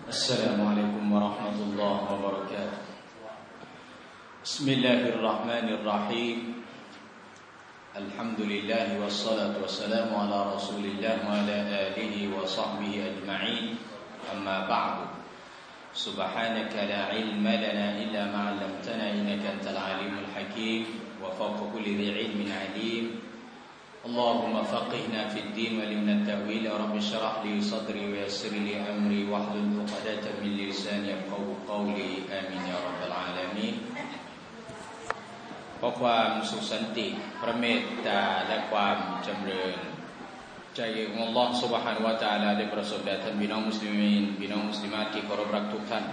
السلام عليكم ورحمة الله وبركاته بسم الله الرحمن الرحيم الحمد لله والصلاة والسلام على رسول الله وعلى آله وصحبه أجمعين أما بعد سبحانك لا علم لنا إلا ما علمتنا إنك أنت العليم الحكيم وفوق كل ذي علم عليم اللهم فقهنا في الدين وعلمنا التأويل رب اشرح لي صدري ويسر لي أمري واحلل عقدة من لساني يفقهوا قولي آمين يا رب العالمين ขอความสุขสันติพระเมตตาและความจำเริญใจของอัลลอฮฺซุบฮานะฮูวะตะอาลาได้ประสบแด่ท่านพี่น้องมุสลิมีนพี่น้องมุสลิมาตที่เคารพรักทุกท่าน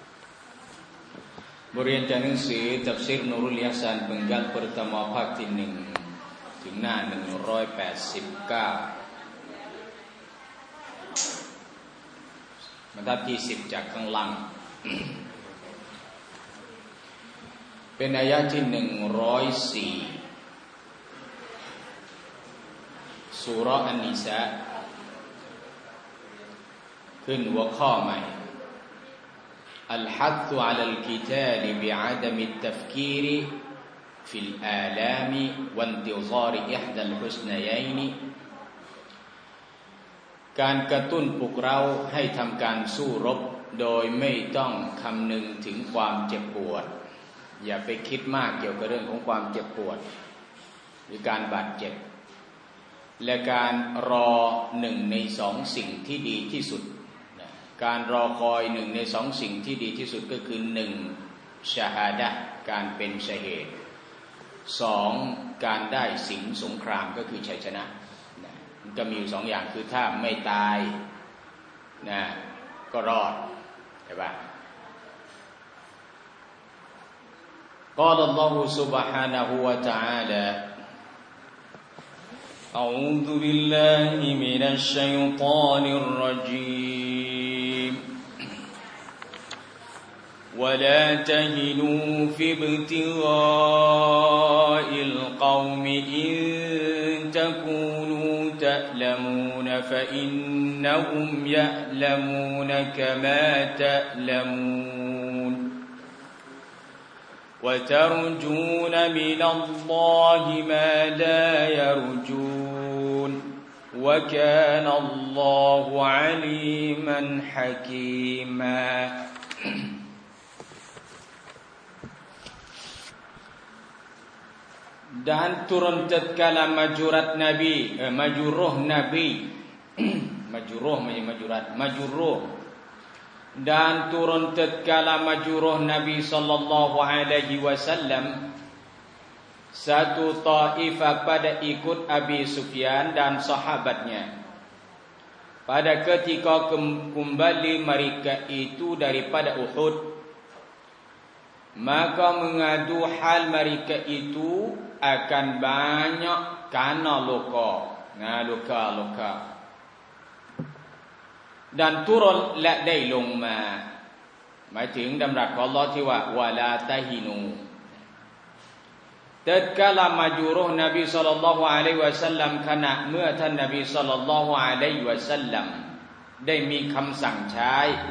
บทเรียนจากหนังสือตัฟซีรนูรุลยะซาน penggal pertama ภาคที่1ถึงหน้า189บรรทัดที่10จากข้างล่างเป็นอายะที่104ซูเราะห์อันนิสาขึ้นหัวข้อใหม่الحث على القتال بعدم التفكير في الآلام وانتظار إحدى الحسنيين การกระตุ้นปลุกเราให้ทำการสู้รบโดยไม่ต้องคำนึงถึงความเจ็บปวดอย่าไปคิดมากเกี่ยวกับเรื่องของความเจ็บปวดหรือการบาดเจ็บและการรอหนึ่งในสองสิ่งที่ดีที่สุดการรอคอยหนึ่งในสองสิ่งที่ดีที่สุดก็คือหนึ่งชะฮาดะห์การเป็นชะฮีดสองการได้สิงสงครามก็คือชัยชนะมันก็มีอยู่สองอย่างคือถ้าไม่ตายนะก็รอดใช่ป่ะقال الله سبحانه وتعالى أعوذ بالله من الشيطان الرجيم ولا تهنوا في ابتغاء القوم إن تكونوا تألمون فإنهم يألمون كما تألمون وترجون من الله ما لا يرجون وكان الله عليما حكيما Dan turun tatkala majurat Nabi majuruh Nabi majuruh majurat majuruh dan turun tatkala majuruh Nabi sallallahu alaihi wasallam satu taifah pada ikut Abi Sufyan dan sahabatnya pada ketika kembali mereka itu daripada Uhud maka mengadu hal mereka itu akan banyak karena luka dan turunและได้ลงมาหมายถึงดำรัสของอัลเลาะห์ที่ว่าวะลาตะฮินูtatkala majuruh Nabi sallallahu alaihi wasallam ขณะเมื่อท่านนบี sallallahu alaihi wasallam ได้มีคำสั่งใช้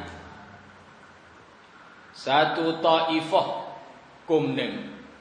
satu taifah กลุ่มหนึ่ง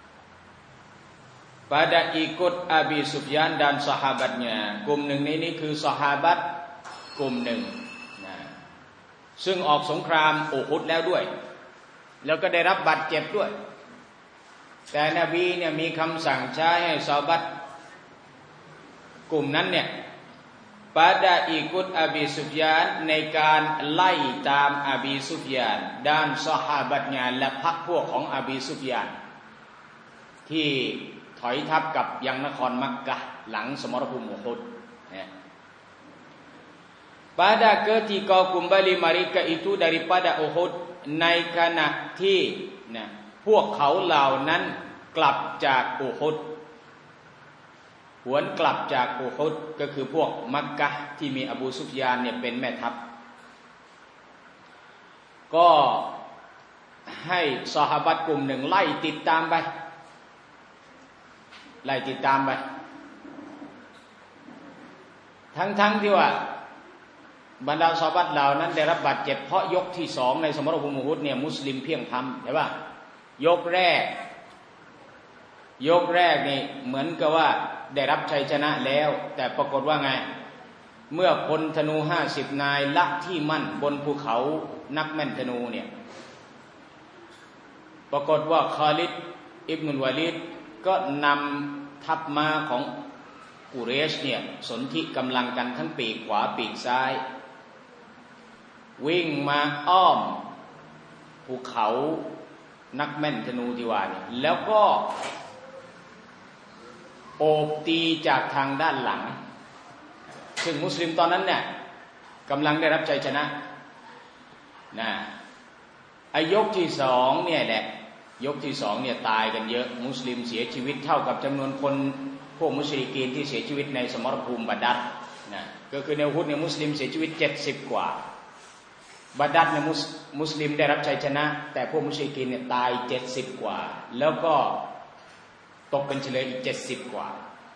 pada ikut Abi Sufyan dan sahabatnya กลุ่มหนึ่งนี้คือซอฮาบะห์กลุ่มหนึ่งซึ่งออกสงครามอูฮุดแล้วด้วยแล้วก็ได้รับบาดเจ็บด้วยแต่นบีเนี่ยมีคำสั่งใช้ให้ซอฮาบะห์กลุ่มนั้นเนี่ยpada ikut Abi Sufyan ในการไล่ตามอบีซุฟยานด้านซอฮาบะห์เนี่ยและพรรคพวกของอบีซุฟยานที่ถอยทัพกับยังนครมักกะห์หลังสมรภูมิอูฮุดpada ketika kembali mereka itu daripada Uhud ในขณะที่พวกเขาเหล่านั้นกลับจากอูฮุดหวนกลับจากอูฮุดก็คือพวกมักกะห์ที่มีอบูซุฟยานเนี่ยเป็นแม่ทัพก็ให้ซอฮาบะห์กลุ่มหนึ่งไล่ติดตามไปทั้งที่ว่าบรรดาซอฮาบะห์เหล่านั้นได้รับบาดเจ็บเพราะยกที่สองในสมรภูมิอูฮุดเนี่ยมุสลิมเพียงพำใช่ป่ะยกแรกนี่เหมือนกับว่าได้รับชัยชนะแล้วแต่ปรากฏว่าไงเมื่อพลธนู50 นายละที่มั่นบนภูเขานักแม่นธนูเนี่ยปรากฏว่าคอลิดอิบนุลวาลิดก็นำทัพม้าของกุเรชเนี่ยสนธิกำลังกันทั้งปีกขวาปีกซ้ายวิ่งมาอ้อมภูเขานักแม่นธนูที่ว่านี่แล้วก็โอบตีจากทางด้านหลังซึ่งมุสลิมตอนนั้นเนี่ยกำลังได้รับชัยชนะยกที่สองเนี่ยแหละยกที่สองเนี่ยตายกันเยอะมุสลิมเสียชีวิตเท่ากับจำนวนคนพวกมุชริกีนที่เสียชีวิตในสมรภูมิบัดดัรก็คือในอุฮุดเนี่ยมุสลิมเสียชีวิต70 กว่าบัดดัรเนี่ยมุสลิมได้รับชัยชนะแต่พวกมุชริกีนเนี่ยตาย70 กว่าแล้วก็ตกเป็นเฉลยอีก70 กว่า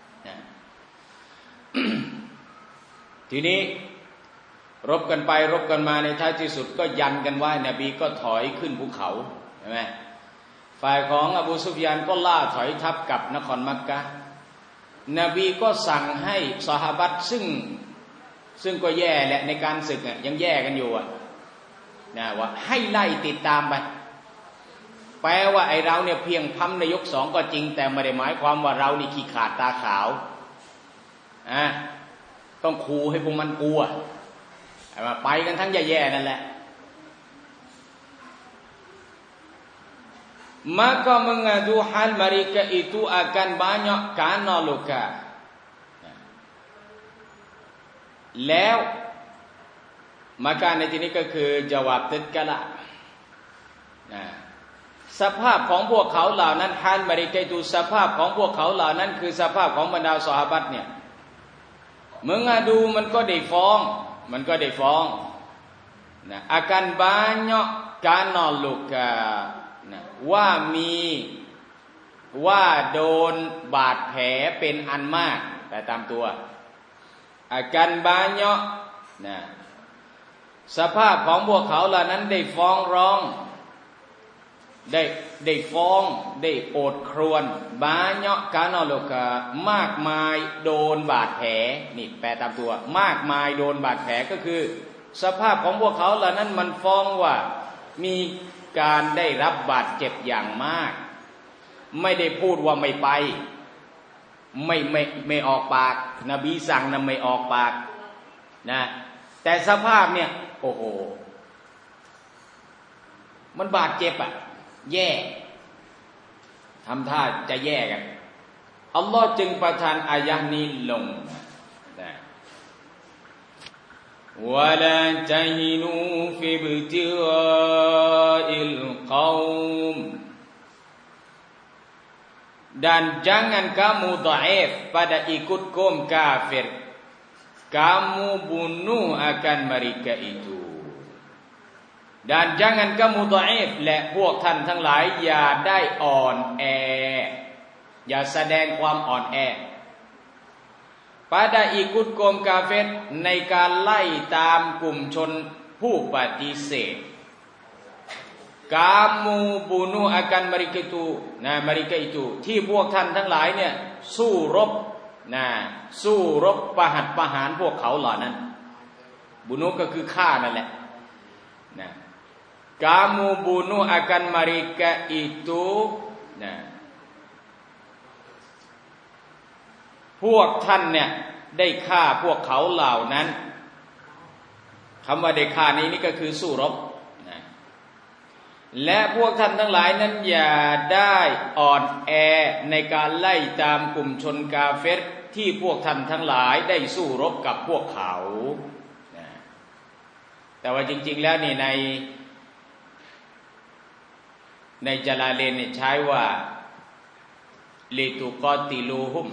ทีนี้รบกันไปรบกันมาในท้ายที่สุดก็ยันกันว่านบีก็ถอยขึ้นภูเขาใช่ไหมฝ่ายของอบูซุฟยานก็ล่าถอยทัพกลับนครมักกะฮ์นบีก็สั่งให้ซอฮาบะห์ซึ่งก็แย่แหละในการศึกยังแย่กันอยู่ว่าให้ไล่ติดตามไปแปลว่าไอเราเนี่ยเพียงพำในยกสองก็จริงแต่ไม่ได้หมายความว่าเรานี่ขี้ขาดตาขาวต้องขู่ให้พวกมันกลัวไปกันทั้งแย่ๆนั่นแหละmaka mengadu hal mereka itu akan banyak karena luka แล้วมาการในที่นี้ก็คือจาวาบติดกะละสภาพของพวกเขาเหล่านั้นฮาลมาริกะตูสภาพของพวกเขาเหล่านั้นคือสภาพของบรรดาซอฮาบะห์เนี่ยmengaduมันก็ได้ฟ้องakan banyak karena lukaว่าโดนบาดแผลเป็นอันมากแต่ตามตัวอาการบาญะสภาพของพวกเขาเหล่านั้นได้ฟ้องร้องได้ฟ้องได้โอดครวญบาญะกานอโลกามากมายโดนบาดแผลนี่แปลตามตัวมากมายโดนบาดแผลก็คือสภาพของพวกเขาเหล่านั้นมันฟ้องว่ามีการได้รับบาดเจ็บอย่างมากไม่ได้พูดว่าไม่ไปไม่ออกปากนบีสั่งนะไม่ออกปากแต่สภาพเนี่ยโอ้โหมันบาดเจ็บแย่ทำท่าจะแย่กันอัลลอฮ์จึงประทานอายะห์นี้ลงولا تهنوا في ابتغاء القوم dan jangan kamu dhaif pada ikut kaum kafir kamu bunuh akan mereka itu dan jangan kamu dhaif และพวกท่านทั้งหลายอย่าได้อ่อนแออย่าแสดงความอ่อนแอpada ikut kaum kafir ในการไล่ตามกลุ่มชนผู้ปฏิเสธ kamu bunuh akan mereka itu ที่พวกท่านทั้งหลายเนี่ยสู้รบประหัตประหารพวกเขาเหล่านั้นบุนุก็คือฆ่านั่นแหละkamu bunuh akan mereka itu พวกท่านเนี่ยได้ฆ่าพวกเขาเหล่านั้นคำว่าได้ฆ่านี้นี่ก็คือสู้รบและพวกท่านทั้งหลายนั้นอย่าได้อ่อนแอในการไล่ตามกลุ่มชนกาเฟรที่พวกท่านทั้งหลายได้สู้รบกับพวกเขาแต่ว่าจริงๆแล้วนี่ในจลาเลนเนี่ยใช้ว่าลิตุกอติลูฮุม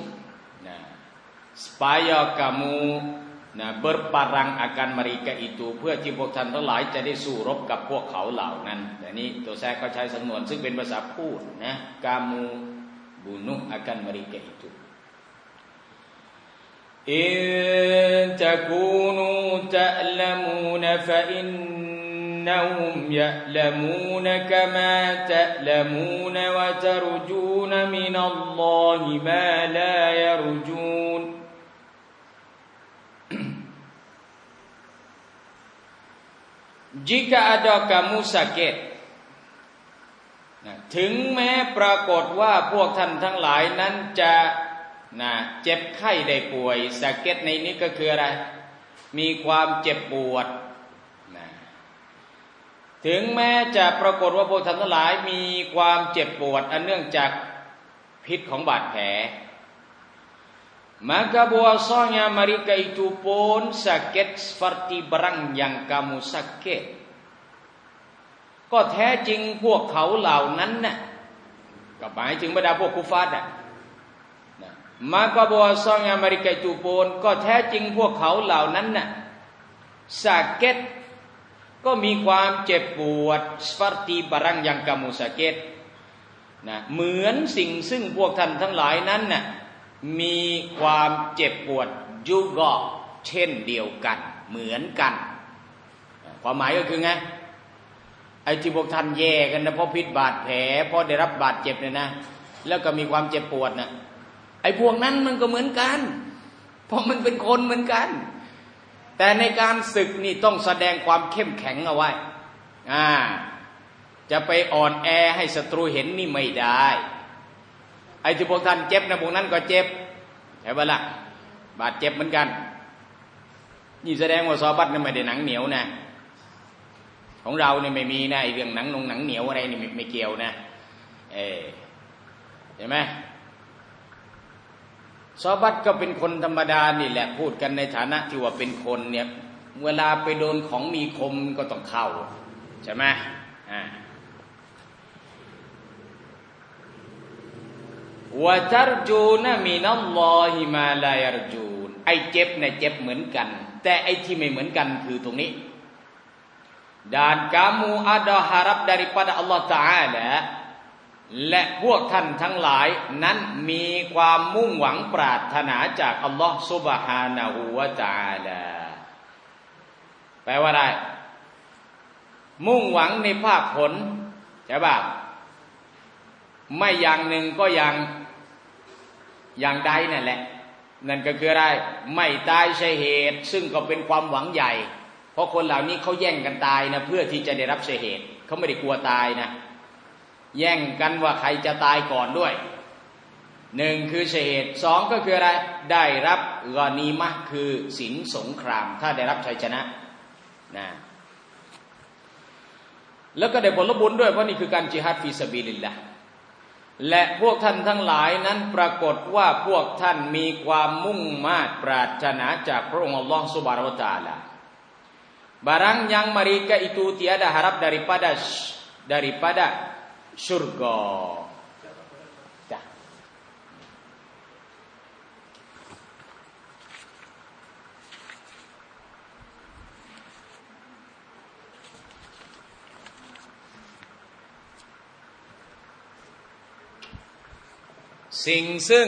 supaya kamu berperang akan mereka itu เพื่อที่พวกท่านทั้งหลายจะได้สู้รบกับพวกเขาเหล่านั้นแต่นี้ตัวแทรกก็ใช้สำนวนซึ่งเป็นภาษาพูดนะ kamu bunuh akan mereka itu อินตะกูนูตะละมูนฟะอินนะฮุมยะละมูนกะมาตะละมูนวะตะรจูนมินัลลอฮิมาลายะรจูนjika ada kamu sakitถึงแม้ปรากฏว่าพวกท่านทั้งหลายนั้นจะเจ็บไข้ได้ป่วยสาเกตในนี้ก็คืออะไรมีความเจ็บปวดถึงแม้จะปรากฏว่าพวกท่านทั้งหลายมีความเจ็บปวดอันเนื่องจากพิษของบาดแผลmaka bahwasanya mereka itu pun sakit seperti barang yang kamu sakit ก็แท้จริงพวกเขาเหล่านั้นน่ะก็หมายถึงบรรดาพวกกุฟาร์maka bahwasanya mereka itu pun ก็แท้จริงพวกเขาเหล่านั้นน่ะ sakit ก็มีความเจ็บปวด seperti barang yang kamu sakit เหมือนสิ่งซึ่งพวกท่านทั้งหลายนั้นน่ะมีความเจ็บปวดยูก็เช่นเดียวกันเหมือนกันความหมายก็คือไงไอ้ที่พวกท่านแย่กันนะเพราะพิษบาดแผลเพราะได้รับบาดเจ็บเนี่ยนะแล้วก็มีความเจ็บปวดนะไอ้พวกนั้นมันก็เหมือนกันเพราะมันเป็นคนเหมือนกันแต่ในการศึกนี่ต้องแสดงความเข้มแข็งเอาไว้จะไปอ่อนแอให้ศัตรูเห็นนี่ไม่ได้ไอ้ที่พวกท่านเจ็บนะพวกนั้นก็เจ็บใช่ปะล่ะบาดเจ็บเหมือนกันนี่แสดงว่าซอบัตนี่ไม่ได้หนังเหนียวนะของเราเนี่ยไม่มีนะไอ้เรื่องหนังเหนียวอะไรนี่ไม่เกี่ยวนะเห็นไหมซอบัตก็เป็นคนธรรมดานี่แหละพูดกันในฐานะที่ว่าเป็นคนเนี่ยเวลาไปโดนของมีคมก็ต้องเข้าใช่ไหมวะตัรจูนมินัลลอฮิมาลายารจูนไอ้เจ็บเนี่ยเจ็บเหมือนกันแต่ไอ้ที่ไม่เหมือนกันคือตรงนี้ dan kamu ada harap daripada Allah Taala และพวกท่านทั้งหลายนั้นมีความมุ่งหวังปรารถนาจากอัลลอฮฺซุบฮานะฮูวะตะอาลาแปลว่าอะไรมุ่งหวังในภาคผลใช่ป่ะไม่อย่างหนึ่งก็อย่างใดนั่นแหละนั่นก็คืออะไรไม่ตายใช่เหตุซึ่งก็เป็นความหวังใหญ่เพราะคนเหล่านี้เขาแย่งกันตายนะเพื่อที่จะได้รับใช่เหตุเขาไม่ได้กลัวตายนะแย่งกันว่าใครจะตายก่อนด้วยหนึ่งคือใช่เหตุสองก็คืออะไรได้รับกอนีมะห์คือสินสงครามถ้าได้รับชัยชนะแล้วก็ได้ผลบุญด้วยเพราะนี่คือการจิฮาดฟีซะบีลิลลาห์และพวกท่านทั้งหลายนั้นปรากฏว่าพวกท่านมีความมุ่งมา่ปรารถนาจากพระองค์อัลลอฮฺซุบฮานะฮูวะตะอาลา barang yang mereka itu tiada harap daripada surgaสิ่งซึ่ง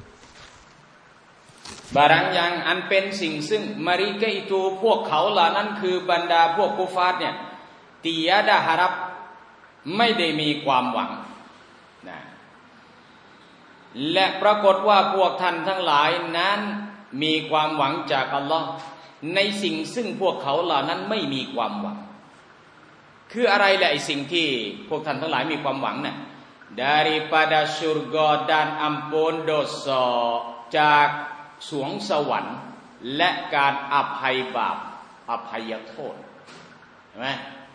บารางยังอันเป็นสิ่งซึ่งมาริกะอิตูพวกเขาเหล่านั้นคือบรรดาพวกกุฟาร์เนี่ยติยาดาฮารับไม่ได้มีความหวังนะและปรากฏว่าพวกท่านทั้งหลายนั้นมีความหวังจากอัลลอฮ์ในสิ่งซึ่งพวกเขาเหล่านั้นไม่มีความหวังคืออะไรแหละไอ้สิ่งที่พวกท่านทั้งหลายมีความหวังเนี่ยdaripada surga dan ampun dosa จากสวงสวรรค์และการอภัยบาปอภัยโทษเห็นไหม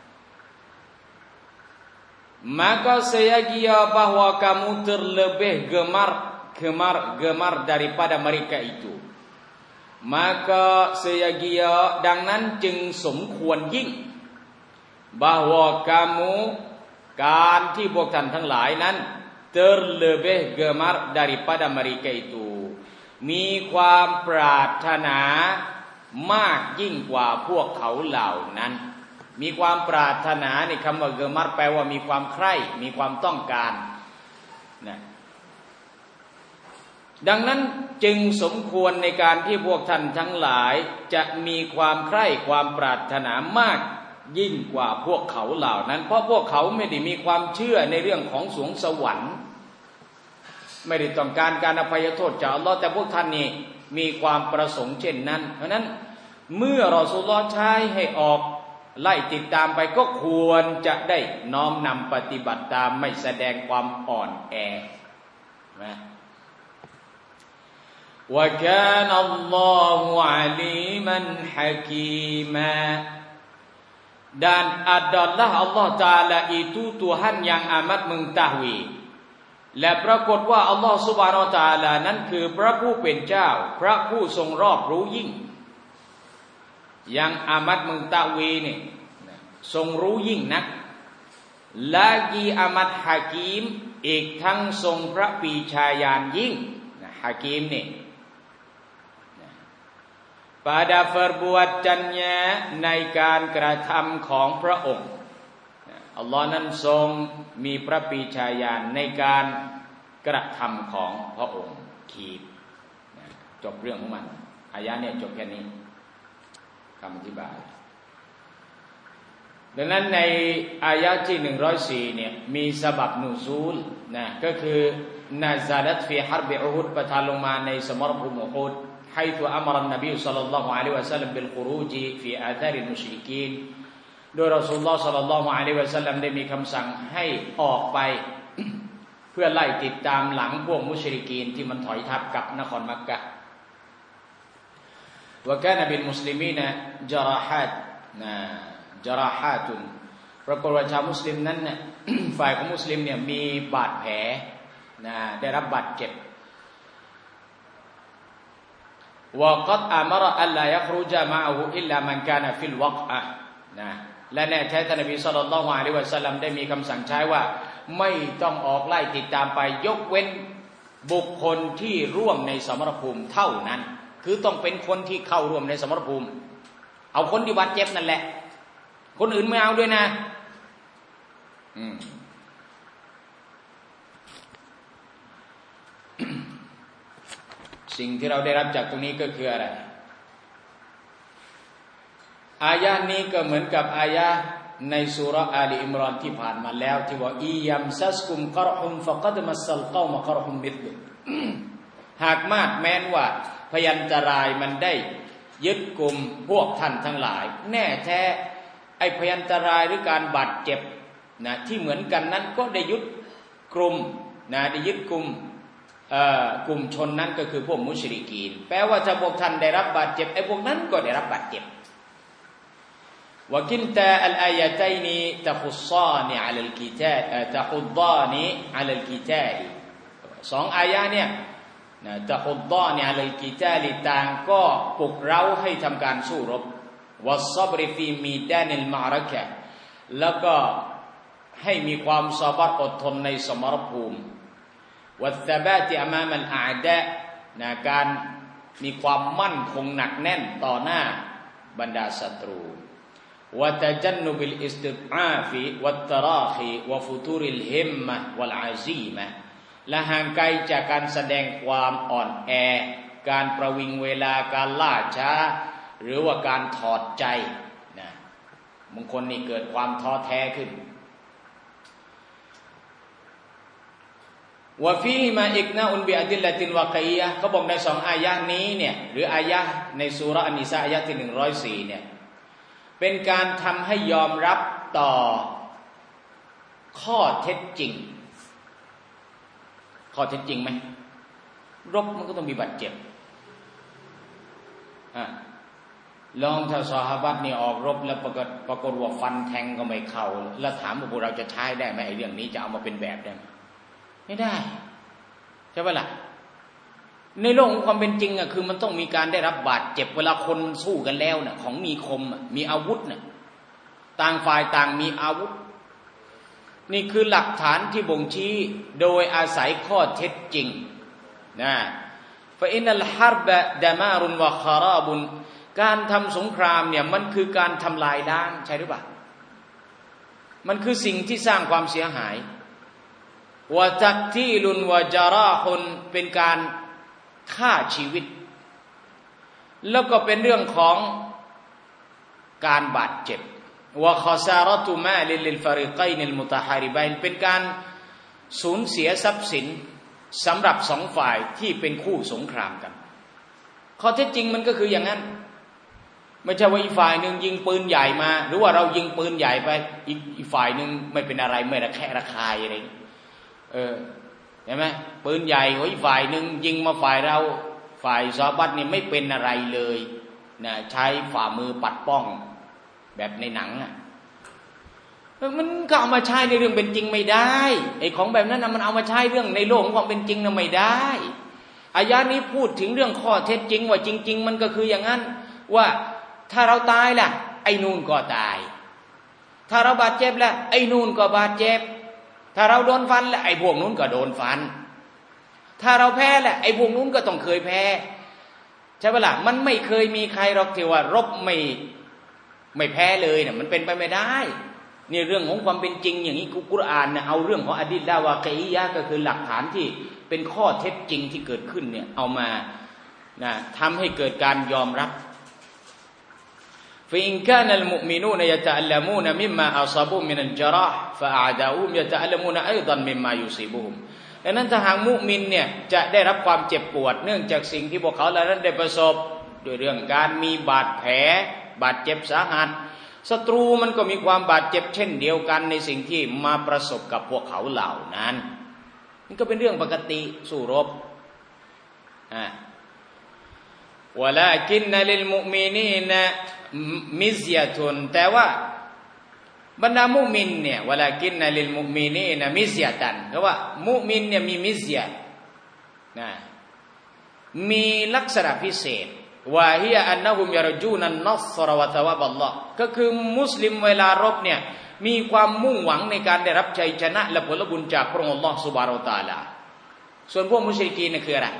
maka saya kira bahwa kamu terlebih gemar daripada mereka itu maka saya kira ดังนั้นจึงสมควรยิ่ง bahwa kamuการที่พวกท่านทั้งหลายนั้น terlebih gemar daripada mereka itu มีความปรารถนามากยิ่งกว่าพวกเขาเหล่านั้นมีความปรารถนาในคำว่า gemar แปลว่ามีความใคร่มีความต้องการนะดังนั้นจึงสมควรในการที่พวกท่านทั้งหลายจะมีความใคร่ความปรารถนามากยิ่งกว่าพวกเขาเหล่านั้นเพราะพวกเขาไม่ได้มีความเชื่อในเรื่องของสวงสวรรค์ไม่ได้ต้องการการอภัยโทษจากอัลเลาะห์แต่พวกท่านนี่มีความประสงค์เช่นนั้นเพราะนั้นเมื่อรอซูลุลลอฮ์ใช้ให้ออกไล่ติดตามไปก็ควรจะได้น้อมนำปฏิบัติตามไม่แสดงความอ่อนแอนะوَكَانَ اللَّهُ عَلِيمًا حَكِيمًا dan adalah Allah Ta'ala itu Tuhan yang amat mengetahui และปรากฏว่าอัลลอฮฺซุบฮานะฮูวะตะอาลานั้นคือพระผู้เป็นเจ้าพระผู้ทรงรอบรู้ยิ่งยังอามัดมึงตะวีนี่ทรงรู้ยิ่งนักลากีอามัดฮากีมอีกทั้งทรงพระปรีชาญาณยิ่งฮากีมนี่pada perbuatannyaในการกระทำของพระองค์อัลลอฮ์นั้นทรงมีพระปรีชาญาณในการกระทำของพระองค์ขีดจบเรื่องของมันอายะเนี่ยจบแค่นี้คำอธิบายดังนั้นในอายะที่104เนี่ยมีซะบับนูซูลนะก็คือนาซาลัตฟีฮัรบิอูฮุดประทานลงมาในสมรภูมิอูฮุดحيث أمر النبي صلى الله عليه وسلم بالخروج في آثار المشركين โดยรอซูลุลลอฮ์ศ็อลลัลลอฮุอะลัยฮิวะซัลลัมได้มีคำสั่งให้ออกไปเพื่อไล่ติดตามหลังพวกมุชริกีนที่มันถอยทัพกับนครมักกะฮ์وكان بالمسلمين جراحات جراحات ปรากฏว่าชาวมุสลิมนั้นเนี่ยฝ่ายของมุสลิมเนี่ยมีบาดแผลได้รับบาดเจ็บوقد أمر ألا يخرج معه إلا من كان في الوقعة นะและแน่แท้ท่านนบีศ็อลลัลลอฮุอะลัยฮิวะซัลลัมได้มีคำสั่งใช้ว่าไม่ต้องออกไล่ติดตามไปยกเว้นบุคคลที่ร่วมในสมรภูมิเท่านั้นคือต้องเป็นคนที่เข้าร่วมในสมรภูมิเอาคนที่บาดเจ็บนั่นแหละคนอื่นไม่เอาด้วยนะสิ่งที่เราได้รับจากตรงนี้ก็คืออะไรอายะนี้ก็เหมือนกับอายะในซูเราะห์อาลีอิมรอนที่ผ่านมาแล้วที่ว่าอียัมซัสกุมกะรฮุมฟะกัดมัสซัลกอมกะรฮุมมิธลุหากมาดแม้นว่าพยันตรายมันได้ยึดกลุ่มพวกท่านทั้งหลายแน่แท้ไอ้พยันตรายหรือการบาดเจ็บนะที่เหมือนกันนั้นก็ได้ยึดกลุ่มนะได้ยึดกลุ่มชนนั้นก็คือพวกมุชริกีนแปลว่าถ้าพวกท่านได้รับบาดเจ็บไอ้พวกนั้นก็ได้รับบาดเจ็บวะกินตาอัลอายะตัยนีตะขุศซานิอะลัลกิตาตะขุฎฎานิอะลัลกิตาลสองอายะเนี่ยตะขุฎฎานิอะลัลกิตาลต่างก็ปลุกเร้าให้ทำการสู้รบวัศซับรฟีมีดานิลมะอะเราะกะฮ์แล้วก็ให้มีความซอบร์อดทนในสมรภูมิวัตบาติอะมามัลอาดะนะการมีความมั่นคงหนักแน่นต่อหน้าบรรดาศัตรูวะตะจันนุบิลอิสติฎอาฟิวัตตะราคีวะฟุตูริลฮิมมะวัลอาซีมะและห่างไกลจากการแสดงความอ่อนแอการประวิงเวลาการล่าช้าหรือว่าการถอดใจนะบางคนนี่เกิดความท้อแท้ขึ้นวะฟีมาอิกนาอุนบิอะดิลละตินวะกียะเขาบอกในสองอายะนี้เนี่ยหรืออายะในซูเราะห์อันนิสาอายะที่104เนี่ยเป็นการทำให้ยอมรับต่อข้อเท็จจริงไหมรบมันก็ต้องมีบาดเจ็บลองถ้าซอฮาบะห์นี่ออกรบแล้วปรากฏว่าฟันแทงก็ไม่เข้าแล้วถามว่าพวกเราจะใช้ได้ไหมไอ้เรื่องนี้จะเอามาเป็นแบบได้ไหมไม่ได้ใช่ไหมล่ะในโลกของความเป็นจริงคือมันต้องมีการได้รับบาดเจ็บเวลาคนสู้กันแล้วน่ะของมีคมมีอาวุธน่ะต่างฝ่ายต่างมีอาวุธนี่คือหลักฐานที่บ่งชี้โดยอาศัยข้อเท็จจริงนะฟะอินัลฮารบะดะมารุนวะคาราบุนการทำสงครามเนี่ยมันคือการทำลายล้างใช่หรือเปล่ามันคือสิ่งที่สร้างความเสียหายวะตักทีลุนวะจาราฮุนเป็นการฆ่าชีวิตแล้วก็เป็นเรื่องของการบาดเจ็บวะคอซารตุมาลิลฟาริกัยนิลมุตะฮาริบัยน์เป็นการสูญเสียทรัพย์สินสำหรับสองฝ่ายที่เป็นคู่สงครามกันข้อเท็จจริงมันก็คืออย่างนั้นไม่ใช่ว่าอีกฝ่ายหนึ่งยิงปืนใหญ่มาหรือว่าเรายิงปืนใหญ่ไปอีกฝ่ายหนึ่งไม่เป็นอะไรไม่ระแคะระคายอะไรเห็นไหมปืนใหญ่ของอีกฝ่ายหนึ่งยิงมาฝ่ายเราฝ่ายซอฮาบะห์นี่ไม่เป็นอะไรเลยนะใช้ฝ่ามือปัดป้องแบบในหนังอ่ะมันก็เอามาใช้ในเรื่องเป็นจริงไม่ได้ไอ้ของแบบนั้นนะมันเอามาใช้เรื่องในโลกของความเป็นจริงนะไม่ได้อายะนี้พูดถึงเรื่องข้อเท็จจริงว่าจริงๆมันก็คืออย่างนั้นว่าถ้าเราตายล่ะไอ้นู่นก็ตายถ้าเราบาดเจ็บล่ะไอ้นู่นก็บาดเจ็บถ้าเราโดนฟันล่ะไอ้พวกนู้นก็โดนฟันถ้าเราแพ้ล่ะไอ้พวกนู้นก็ต้องเคยแพ้ใช่ปะล่ะมันไม่เคยมีใครหรอกที่ว่ารบไม่แพ้เลยเนี่ยมันเป็นไปไม่ได้นี่เรื่องของความเป็นจริงอย่างนี้กุรอานเนี่ยเอาเรื่องของอะดิลละวากียะห์ก็คือหลักฐานที่เป็นข้อเท็จจริงที่เกิดขึ้นเนี่ยเอามานะทำให้เกิดการยอมรับفإن كان المؤمنون يتألمون مما أصابوا من الجراح فأعداؤهم يتألمون أيضا مما يصيبهم ดังนั้นถ้าหากมุมินเนี่ยจะได้รับความเจ็บปวดเนื่องจากสิ่งที่พวกเขาเหล่านั้นได้ประสบด้วยเรื่องการมีบาดแผลบาดเจ็บสาหัสศัตรูมันก็มีความบาดเจ็บเช่นเดียวกันในสิ่งที่มาประสบกับพวกเขาเหล่านั้นนี่ก็เป็นเรื่องปกติสู้รบวะลากินนะลิลมุมินีนะมิซยะตุนแต่ว่าบรรดามุมินเนี่ยวะลากินนะลิลมุมินีนะมิซยะตันเพราะว่ามุมินเนี่ยมีมิซยะนะมีลักษณะพิเศษว่าฮิยะอันนะฮุมยารจูนันนัศรวะตะวะบัลลอฮ์ก็คือมุสลิมเวลารบเนี่ยมีความมุ่งหวังในการได้รับชัยชนะและผลบุญจากพระองค์อัลเลาะห์ซุบฮานะฮูวะตะอาลาส่วนพวกมุชริกีนเนี่ยคืออะไร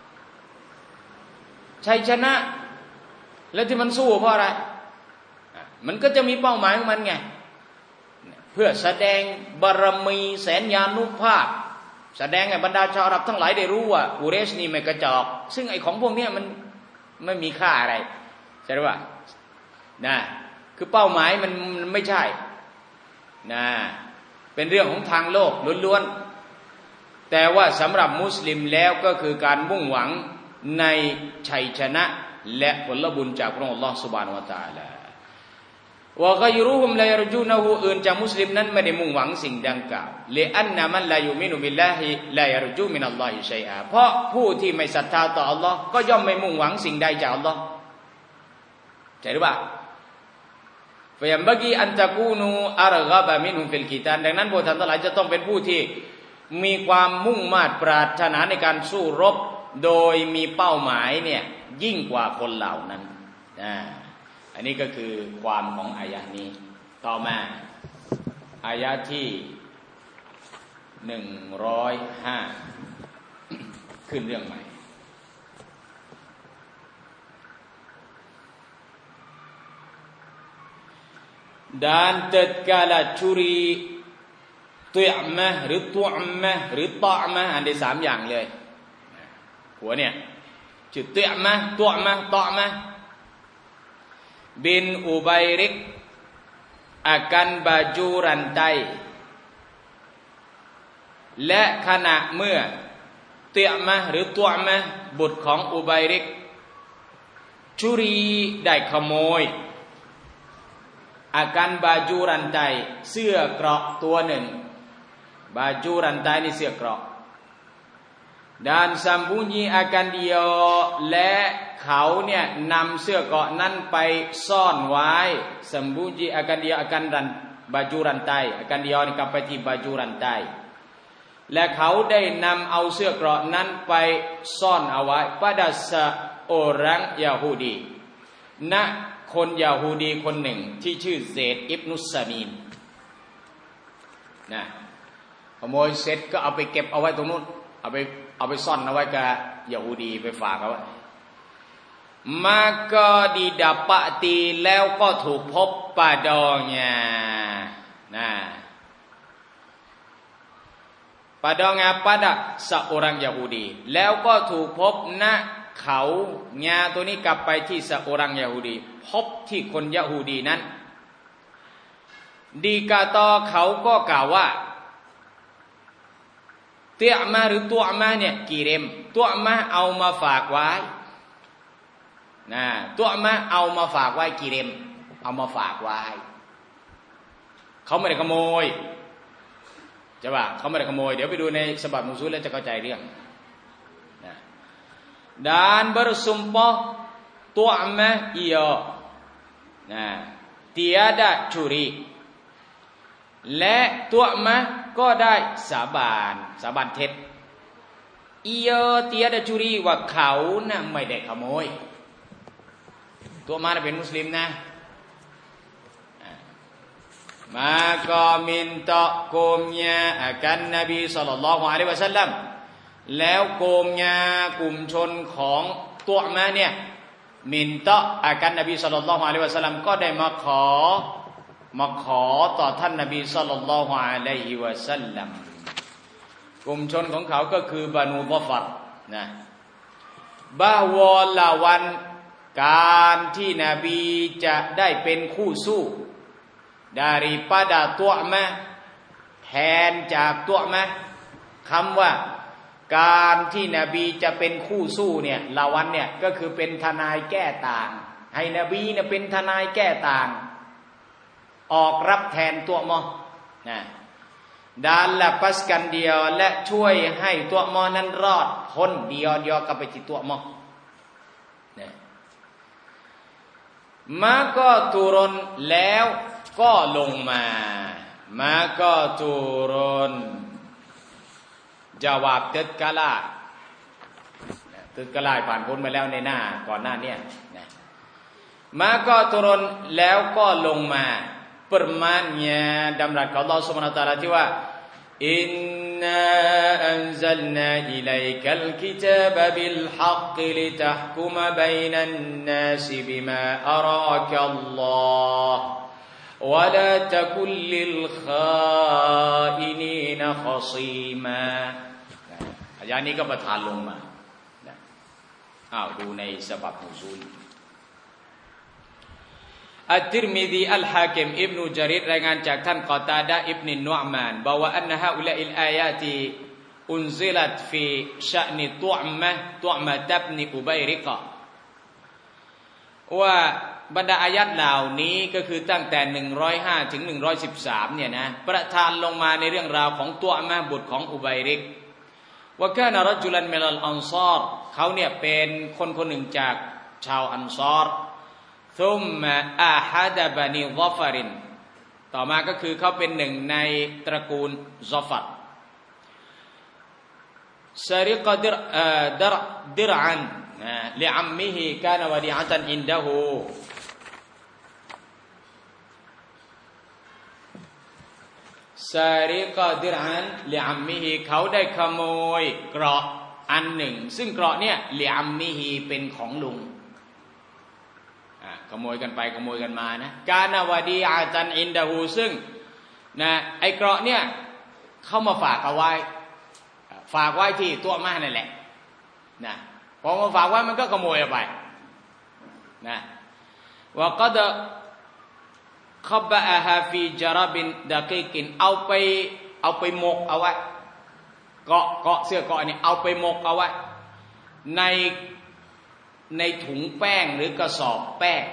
ชัยชนะแล้วที่มันสู้เพราะอะไรมันก็จะมีเป้าหมายของมันไงเพื่อแสดงบารมีแสนยานุภาพแสดงให้บรรดาชาวอาหรับทั้งหลายได้รู้ว่ากุเรชนี่ไม่กระจอกซึ่งไอ้ของพวกนี้มันไม่มีค่าอะไรใช่หรือเปล่านะคือเป้าหมายมันไม่ใช่นะเป็นเรื่องของทางโลกล้วนๆแต่ว่าสำหรับมุสลิมแล้วก็คือการมุ่งหวังในชัยชนะและผลบุญจากพระองค์อัลเลาะห์ซุบฮานะฮูวะตะอาลาวะฆอยรุฮุมลายรจูนะฮูอื่นจากมุสลิมนั้นไม่ได้มุ่งหวังสิ่งดังกล่าวลิอันนะมันลายุมินุบิลลาฮิลายรจูมินัลลอฮิชัยอะเพราะผู้ที่ไม่ศรัทธาต่ออัลเลาะห์ก็ย่อมไม่มุ่งหวังสิ่งใดจากอัลเลาะห์ใช่หรือเปล่าฟะยัมบะกีอันตะกูนูอัรฆะบะมินฮุมฟิลกิตาลดังนั้นพวกท่านทั้งหลายจะต้องเป็นผู้ที่มีความมุ่งมา่ปรารถนาในการสู้รบโดยมีเป้าหมายเนี่ยยิ่งกว่าคนเหล่านั้นอันนี้ก็คือความของอายะนี้ต่อมาอายะที่105ขึ้นเรื่องใหม่dan tatkala curi tu'mah หรือ tu'mah หรือ ta'mah อ่านได้3อย่างเลยหัวเนี่ยชื่อ tu'mah tu'mah ta'mah bin Ubayrik akan baju rantai และขณะเมื่อ tu'mah หรือ tu'mah บุตรของอุบัยริกชุรีได้ขโมยอาการบาจูรันไตเสื้อเกราะตัวหนึ่งบาจูรันไตนี่เสื้อเกราะdan sambunyi akan dia และเขาเนี่ยนำเสื้อเกราะนั้นไปซ่อนไว้ sambunyi akan dia akan dan baju rantai akan dia นี่กลับไปที่บาจูรันไตและเขาได้นำเอาเสื้อเกราะนั้นไปซ่อนเอาไว้ pada seorang Yahudi ณคนยาฮูดีคนหนึ่งที่ชื่อเซดอิบนุสซามีนนะขโมยเสร็จก็เอาไปเก็บเอาไว้ตรงนู้นเอาไปซ่อนเอาไว้กับยาฮูดีไปฝากเอาไว้maka didapati แล้วก็ถูกพบpadanya nah pada seorang Yahudi แล้วก็ถูกพบณเขางาตัวนี้กลับไปที่seorang Yahudi พบที่คนยะฮูดีนั้นดีกาตอเขาก็กล่าวว่าเตียมาหรือตัวมาเนี่ยกิริมตัวมาเอามาฝากไว้นะตัวมาเอามาฝากไว้กิริมเอามาฝากไว้เขาไม่ได้ขโมยใช่ป่ะเขาไม่ได้ขโมยเดี๋ยวไปดูในฉบับนุซูลแล้วจะเข้าใจเรื่องนะ dan bersumpah tu'mah ia nah tiada curi และtu'mah ก็ได้สาบานเท็จ ia tiada curi ว่าเขาน่ะไม่ได้ขโมยtu'mahเป็นมุสลิมนะmaka minta kaumnya akan Nabi sallallahu alaihi wasallam แล้วกลุ่มชนของตัวมาเนี่ยมินตะอากันนบีศ็อลลัลลอฮุอะลัยฮิวะซัลลัมก็ได้มาขอต่อท่านนบีศ็อลลัลลอฮุอะลัยฮิวะซัลลัมกลุ่มชนของเขาก็คือบานูฎอฟัรนะbahwa lawanการที่นบีจะได้เป็นคู่สู้daripada tu'mah แทนจากtu'mah คำว่าการที่นบีจะเป็นคู่สู้เนี่ยลาวันเนี่ยก็คือเป็นทนายแก้ต่างให้นบีเนี่ยเป็นทนายแก้ต่างออกรับแทนtu'mahนะdan lepaskan dia และช่วยให้tu'mahนั้นรอดพ้นdiaกลับไปที่tu'mahนะmaka turun แล้วก็ลงมาmaka turun jawab tatkala ผ่านพ้นมาแล้วในหน้าก่อนหน้านี้นะ maka turun แล้วก็ลงมา firman-Nya ดำรัสของ Allah Subhanahu wa taala ที่ว่า inna anzalna ilaikal kitaba bil haqqi litahkuma bainan nasi bima araka Allah ولا تكن للخائنين خصيما อายะนี้ก็ประทานลงมาดูในฉบับนุซูลอัต-ติรมิซีอัลฮากิมอิบนุจาริรรายงานจากท่านกอตาดะห์อิบนุนุอ์มานบอกว่าอันนะฮาอุลาอิลอายาติอุนซิลัตฟีชะนิตุอ์มะตับนิอุบัยริกะว่าบรรดาอายัดเหล่านี้ก็คือตั้งแต่105ถึง113เนี่ยนะประทานลงมาในเรื่องราวของตัวอามาบุตรของอุบัยริกว่าแค่นรจุลันเมลัลอันซอรเขาเนี่ยเป็นคนหนึ่งจากชาวอันซอรซุมมาอาฮัดบานีซอฟารินต่อมาก็คือเขาเป็นหนึ่งในตระกูลซอฟัรซาริกะดิรอันลิอัมมิฮิกานวะดีอะตันอินดะฮูซาริกะดิรอันลิอัมมิฮิเขาได้ขโมยเกราะอันหนึ่งซึ่งเกราะเนี่ยลิอัมมิฮิเป็นของลุงขโมยกันไปขโมยกันมานะกานาวดีอาจันอินดาฮูซึ่งนะไอเกราะเนี่ยเข้ามาฝากเอาไว้ที่ตัวมานั่นแหละนะพอมาฝากไว้มันก็ขโมยเอาไปนะว่าก็จะขบะฮาฟีจาราบินดะกีกินเอาไปหมกเอาไว้เกาะเสื้อเกาะนี่เอาไปหมกเอาไว้ในถุงแป้งหรือกระสอบแป้ง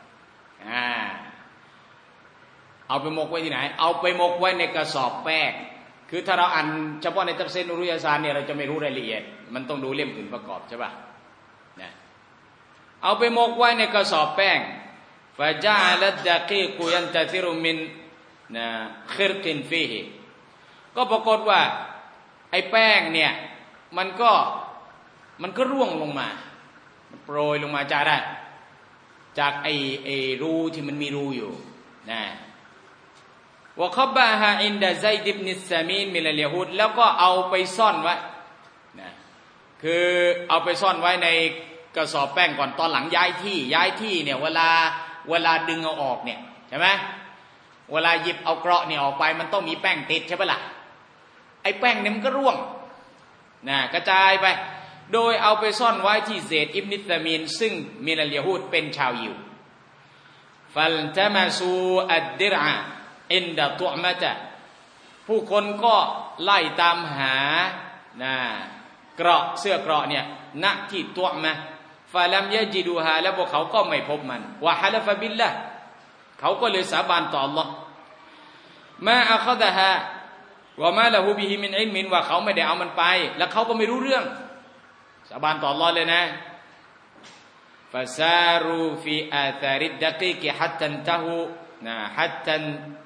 เอาไปหมกไว้ที่ไหนเอาไปหมกไว้ในกระสอบแป้งคือถ้าเราอ่านเฉพาะในตัฟซีรนุรุยะซานเนี่ยเราจะไม่รู้รายละเอียดมันต้องดูเล่มอื่นประกอบใช่ป่ะนะเอาไปหมกไว้ในกระสอบแป้งฟะจาลัดดะกีกุยันตะซิรุมินนะคิรกินฟีฮิก็ปรากฏว่าไอ้แป้งเนี่ยมันก็ร่วงลงมาโปรยลงมาจากไอ้รูที่มันมีรูอยู่นะวะคับบะฮาอินดะซัยดอิบนิสซามีนมินัลยะฮูดแล้วก็เอาไปซ่อนไว้นะคือเอาไปซ่อนไว้ในกระสอบแป้งก่อนตอนหลังย้ายที่เนี่ยเวลาดึงเอาออกเนี่ยใช่ไหมเวลาหยิบเอาเกราะเนี่ยออกไปมันต้องมีแป้งติดใช่ปะล่ะไอ้แป้งเนี่ยมันก็ร่วงนะกระจายไปโดยเอาไปซ่อนไว้ที่เซดอิบนิตามีนซึ่งมินัลยะฮูดเป็นชาวยิวฟัลตะมาซูอัดดิรอะอินดะตุอมะตะผู้คนก็ไล่ตามหานะเกราะเสื้อเกราะเนี่ยณที่ตุอมะฟะลัมยะจิดูฮาแล้วพวกเขาก็ไม่พบมันวะฮะลฟะบิลละห์เขาก็เลยสาบานต่ออัลเลาะห์มาอะคอดะฮาวะมาละฮูบิฮิมินอิลมินว่าเขาไม่ได้เอามันไปแล้วเขาก็ไม่รู้เรื่องสาบานต่ออัลเลาะห์เลยนะฟะซารูฟีอาธาริดดะกีกฮัตตันตะฮูนะฮัตตัน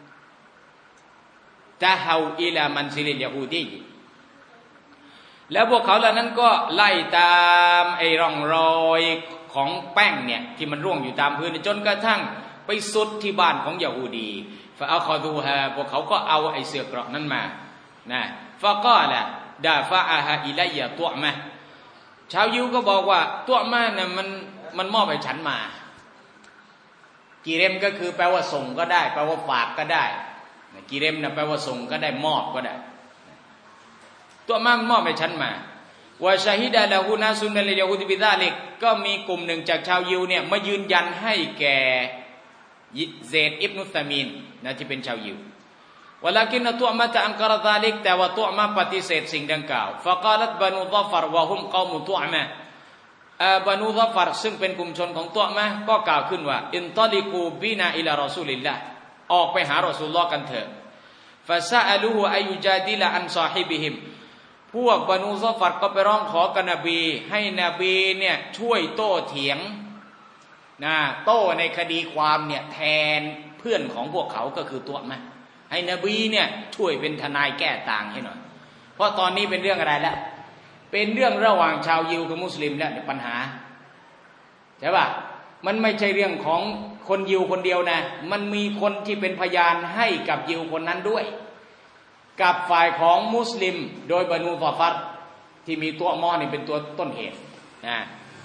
ตะฮาวอิลามันซิลิลยะฮูดีแล้วพวกเขาเหล่านั้นก็ไล่ตามไอ้ร่องรอยของแป้งเนี่ยที่มันร่วงอยู่ตามพื้นจนกระทั่งไปสุดที่บ้านของยะฮูดีฟะอัคอดูฮาพวกเขาก็เอาไอ้เสื้อเกราะนั้นมานะฟะกอละดาฟะอะฮาอิลัยยะตุอมะชาวยิวก็บอกว่าตุอมะเนี่ยมันมอบให้ฉันมากีเรมก็คือแปลว่าส่งก็ได้แปลว่าฝากก็ได้กีเรมนะแปลว่าส่งก็ได้มอบก็ได้ตัวมันมอบให้ฉันมาวะชาฮิดะละฮูนาซุนมินัลยะฮูดบิซาลิกก็มีกลุ่มหนึ่งจากชาวยิวเนี่ยมายืนยันให้แก่เซดอิบนุตามีนนะที่เป็นชาวยิววะลากินตุอมะตะอันกะรซาลิกแต่ว่าตุอมะปฏิเสธสิ่งดังกล่าวฟะกาลัตบะนูฎอฟัรวะฮุมกอมุตุอมะบะนูฎอฟัรซึ่งเป็นกลุ่มชนของตุอมะก็กล่าวขึ้นว่าอินตอลิกูบินาอิลารอซูลิลลาห์ออกไปหารอซูลุลลอฮ์กันเถิดฟะซะอะลูฮูอัยยุจาดิลอันซอฮิบิฮิมพวกบะนูซอฟัรก็ไปร้องขอกับนบีให้นบีเนี่ยช่วยโต้เถียงนะโต้ในคดีความเนี่ยแทนเพื่อนของพวกเขาก็คือตัวมาให้นบีเนี่ยช่วยเป็นทนายแก้ต่างให้หน่อยเพราะตอนนี้เป็นเรื่องอะไรแล้วเป็นเรื่องระหว่างชาวยิวกับมุสลิมแล้วเนี่ยปัญหาใช่ป่ะมันไม่ใช่เรื่องของคนยิวคนเดียวนะมันมีคนที่เป็นพยานให้กับยิวคนนั้นด้วยกับฝ่ายของมุสลิมโดยบะนูซอฟัรที่มีตัวมอนี่เป็นตัวต้นเหตุนะ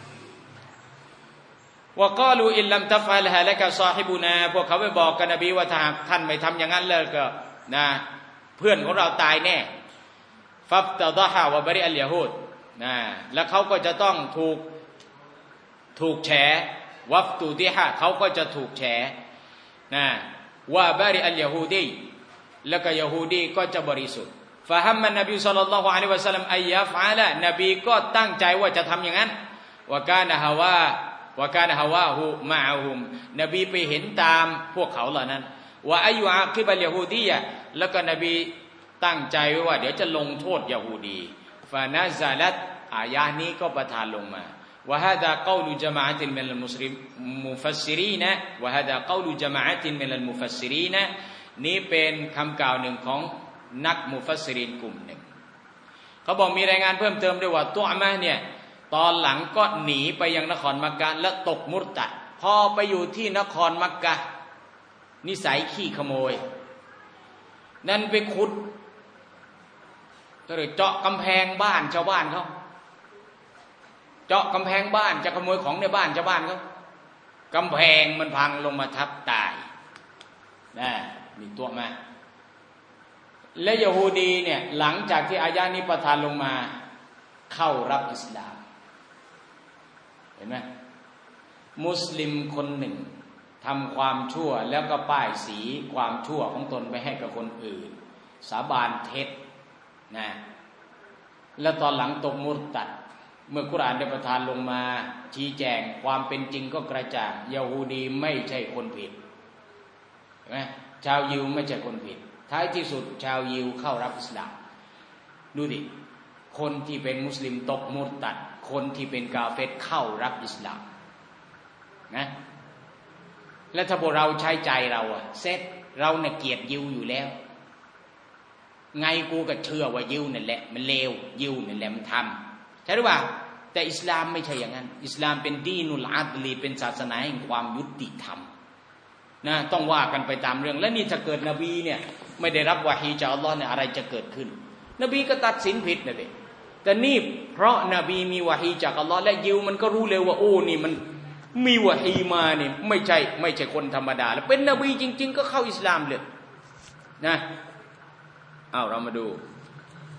วะกาลูอิลลัมตัฟอัลฮะละกะซอฮิบุนาพวกเขาไปบอกกับนบีว่าถ้าท่านไม่ทำอย่างนั้นเลยก็นะเพื่อนของเราตายแน่ฟับตะฎอฮะวะบะริอัลยะฮูดนะแล้วเขาก็จะต้องถูกแฉวัฟตูดิฮะเขาก็จะถูกแฉนะวะบะริอัลยะฮูดีแล้วก็ยะฮูดีก็จะบริสุทธิ์ฟะฮัมมันนบีศ็อลลัลลอฮุอะลัยฮิวะซัลลัมอัยยัฟอะละนบีก็ตั้งใจว่าจะทำอย่างนั้นวะกานะฮาวาฮูมะอะฮุมนบีไปเห็นตามพวกเขาเหล่านั้นว่าอายุอาคิบัลยะฮูดียะแล้วก็นบีตั้งใจไว้ว่าเดี๋ยวจะลงโทษยะฮูดีฟะนะซะลัตอายะห์นี้ก็ประทานลงมาวะฮาซากอลุญะมาอะตินมินัลมุฟัสซิรีนวะฮาซากอลุญะมาอะตินมินัลมุฟัสซิรีนนี้เป็นคำกล่าวหนึ่งของนักมุฟัสซิรินกลุ่มหนึ่งเขาบอกมีรายงานเพิ่มเติมด้วยว่าตุอมะเนี่ยตอนหลังก็หนีไปยังนครมักกะห์และตกมุรตัดพอไปอยู่ที่นครมักกะห์นิสัยขี้ขโมยนั่นไปขุดก็เลยเจาะกำแพงบ้านชาวบ้านเขาเจาะกำแพงบ้านจะขโมยของในบ้านชาวบ้านเขากำแพงมันพังลงมาทับตายนะมีตัวมาและยะฮูดีเนี่ยหลังจากที่อายะนี้ประทานลงมาเข้ารับอิสลามเห็นไหมมุสลิมคนหนึ่งทำความชั่วแล้วก็ป้ายสีความชั่วของตนไปให้กับคนอื่นสาบานเท็จนะแล้วตอนหลังตกมุรตัดเมื่อกุรอานได้ประทานลงมาชี้แจงความเป็นจริงก็กระจ่างยะฮูดีไม่ใช่คนผิดเห็นไหมชาวยิวไม่ใช่คนผิดท้ายที่สุดชาวยิวเข้ารับอิสลามดูดิคนที่เป็นมุสลิมตกมุรตัดคนที่เป็นกาเฟรเข้ารับอิสลามนะแล้วถ้าพวกเราใช้ใจเราอะเซตเราเนี่ยเกลียดยิวอยู่แล้วไงกูก็เชื่อว่ายิวนั่นแหละมันเลวยิวนั่นแหละมันทำใช่หรือเปล่าแต่อิสลามไม่ใช่อย่างนั้นอิสลามเป็นดีนุลอาดลีเป็นศาสนาแห่งความยุติธรรมนะต้องว่ากันไปตามเรื่องและนี่ถ้าเกิดนบีเนี่ยไม่ได้รับวะฮีจากอัลลอฮ์เนี่ยอะไรจะเกิดขึ้นนบีก็ตัดสินผิดนะเด็กแต่นี่เพราะนบีมีวะฮีจากอัลลอฮ์และยิวมันก็รู้เร็วว่าโอ้นี่มันมีวะฮีมาเนี่ยไม่ใช่คนธรรมดาแล้วเป็นนบีจริงๆก็เข้าอิสลามเลยนะเรามาดู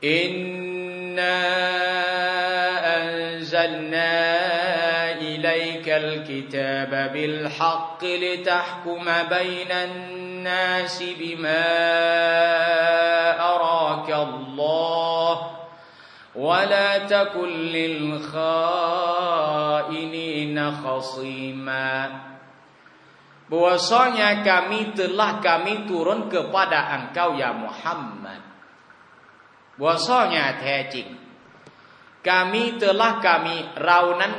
อินนาอันซัลนาอิลัยกัลกิตาบะบิลฮักกลิตะห์กุมบัยนันนาสบิมาอะรากัลลอฮ์วะลาตะกุลลิลฆาอินีนคอซีมา bahwasanya kami turun kepada engkau ya Muhammad. Bahwasanya แท้จริง เรานั้น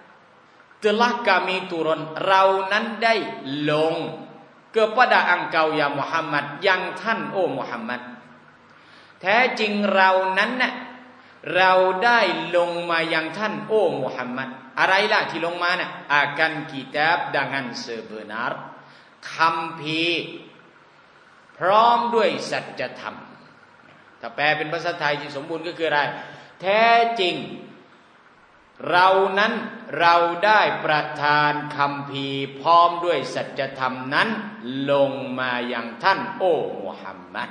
turun เรานั้นได้ลง kepada engkau ya Muhammad ยังท่านโอ้มุฮัมมัดแท้จริงเรานั้นเราได้ลงมายังท่านโอ้มุฮัมมัดอะไรล่ะที่ลงมาน่ะ akan kitab dengan sebenar คัมภีร์พร้อมด้วยสัจธรรมถ้าแปลเป็นภาษาไทยที่สมบูรณ์ก็คืออะไรแท้จริงเรานั้นเราได้ประทานคัมภีร์พร้อมด้วยสัจธรรมนั้นลงมายังท่านโอ้มุฮัมมัด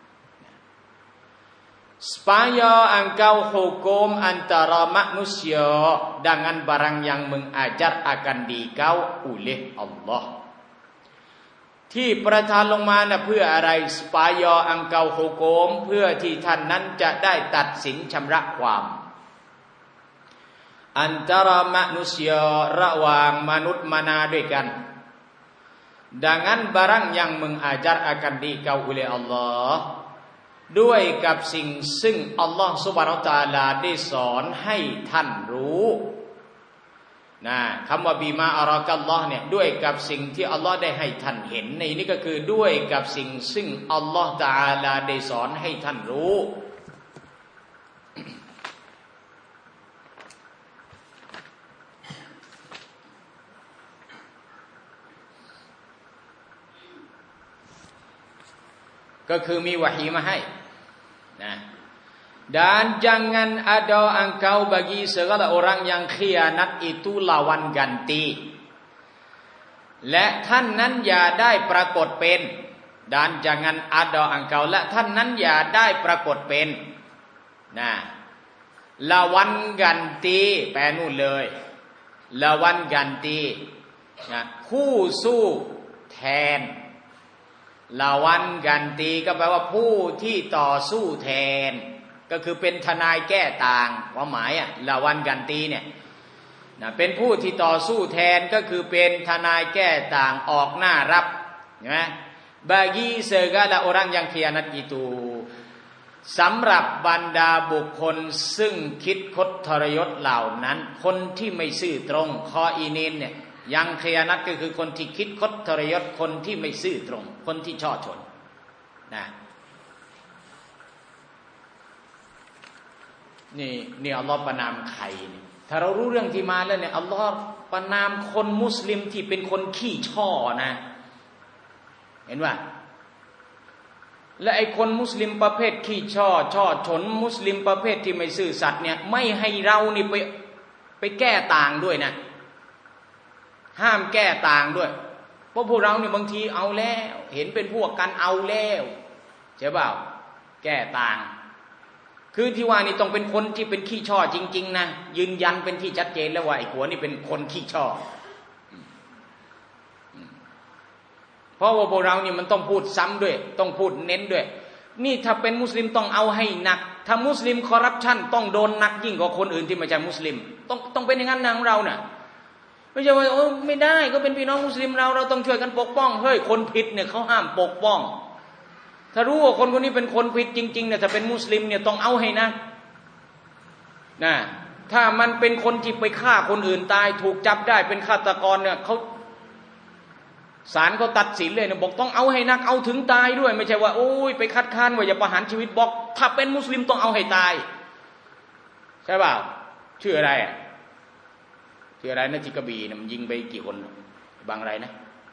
supaya engkau hukum antara manusia dengan barang yang mengajar akan dikau oleh Allah ที่ประทานลงมานะเพื่ออะไร supaya engkau hukum เพื่อที่ท่านนั้นจะได้ตัดสินชำระความ antara manusia ระหว่างมนุษย์มานาด้วยกัน dengan barang yang mengajar akan dikau oleh Allahด้วยกับสิ่งซึ่งอัลลอฮฺซุบฮานะฮูวะตะอาลาได้สอนให้ท่านรู้นะคำว่าบีมาอารากัลลอฮ์เนี่ยด้วยกับสิ่งที่อัลลอฮ์ได้ให้ท่านเห็นในนี้ก็คือด้วยกับสิ่งซึ่งอัลลอฮฺตะอาลาได้สอนให้ท่านรู้ก็คือมีวะฮีมาให้นะ dan jangan ada engkau bagi segala orang yang khianat itu lawan ganti และท่านนั้นอย่าได้ปรากฏเป็น dan jangan ada engkau และท่านนั้นอย่าได้ปรากฏเป็นนะ lawan ganti แปลนู่นเลย lawan ganti นะคู่สู้แทนลาวันกันตีก็แปลว่าผู้ที่ต่อสู้แทนก็คือเป็นทนายแก้ต่างความหมายลาวันกันตีเนี่ยนะเป็นผู้ที่ต่อสู้แทนก็คือเป็นทนายแก้ต่างออกหน้ารับใช่ไหม bagi segala orang yang khianat itu สำหรับบรรดาบุคคลซึ่งคิดคดทรยศเหล่านั้นคนที่ไม่ซื่อตรงคออีนินเนี่ยยังkhiยานัตก็คือคนที่คิดคดทรยศคนที่ไม่ซื่อตรงคนที่ช่อชนนะนี่อัลลอฮ์ประนามใครถ้าเรารู้เรื่องที่มาแล้วเนี่ยอัลลอฮ์ประนามคนมุสลิมที่เป็นคนขี้ช่อนะเห็นว่าและไอ้คนมุสลิมประเภทขี้ช่อชนมุสลิมประเภทที่ไม่ซื่อสัตย์เนี่ยไม่ให้เรานี่ไปแก้ต่างด้วยนะห้ามแก้ต่างด้วยเพราะพวกเราเนี่ยบางทีเอาแล้วเห็นเป็นพวกกันเอาแล้วใช่เปล่าแก้ต่างคือที่ว่านี่ต้องเป็นคนที่เป็นขี้ช่อจริงๆนะยืนยันเป็นที่ชัดเจนแล้วว่าไอ้หัวนี่เป็นคนขี้ช่อเพราะว่าพวกเราเนี่ยมันต้องพูดซ้ำด้วยต้องพูดเน้นด้วยนี่ถ้าเป็นมุสลิมต้องเอาให้หนักถ้ามุสลิมคอร์รัปชันต้องโดนหนักยิ่งกว่าคนอื่นที่ไม่ใช่มุสลิมต้องเป็นอย่างนั้นนะของเราน่ะไม่ใช่ว่าไม่ได้ก็เป็นพี่น้องมุสลิมเราต้องช่วยกันปกป้องเฮ้ยคนผิดเนี่ยเขาห้ามปกป้องถ้ารู้ว่าคนนี้เป็นคนผิดจริงๆเนี่ยถ้าเป็นมุสลิมเนี่ยต้องเอาให้นะถ้ามันเป็นคนที่ไปฆ่าคนอื่นตายถูกจับได้เป็นฆาตกรเนี่ยเขาศาลเขาตัดสินเลยเนี่ยบอกต้องเอาให้นักเอาถึงตายด้วยไม่ใช่ว่าโอ้ยไปคัดค้านว่าอย่าประหารชีวิตบอกถ้าเป็นมุสลิมต้องเอาให้ตายใช่เปล่าชื่ออะไรชื่ออะไรนะที่กระบี่มันยิงไปกี่คนบางไรนะ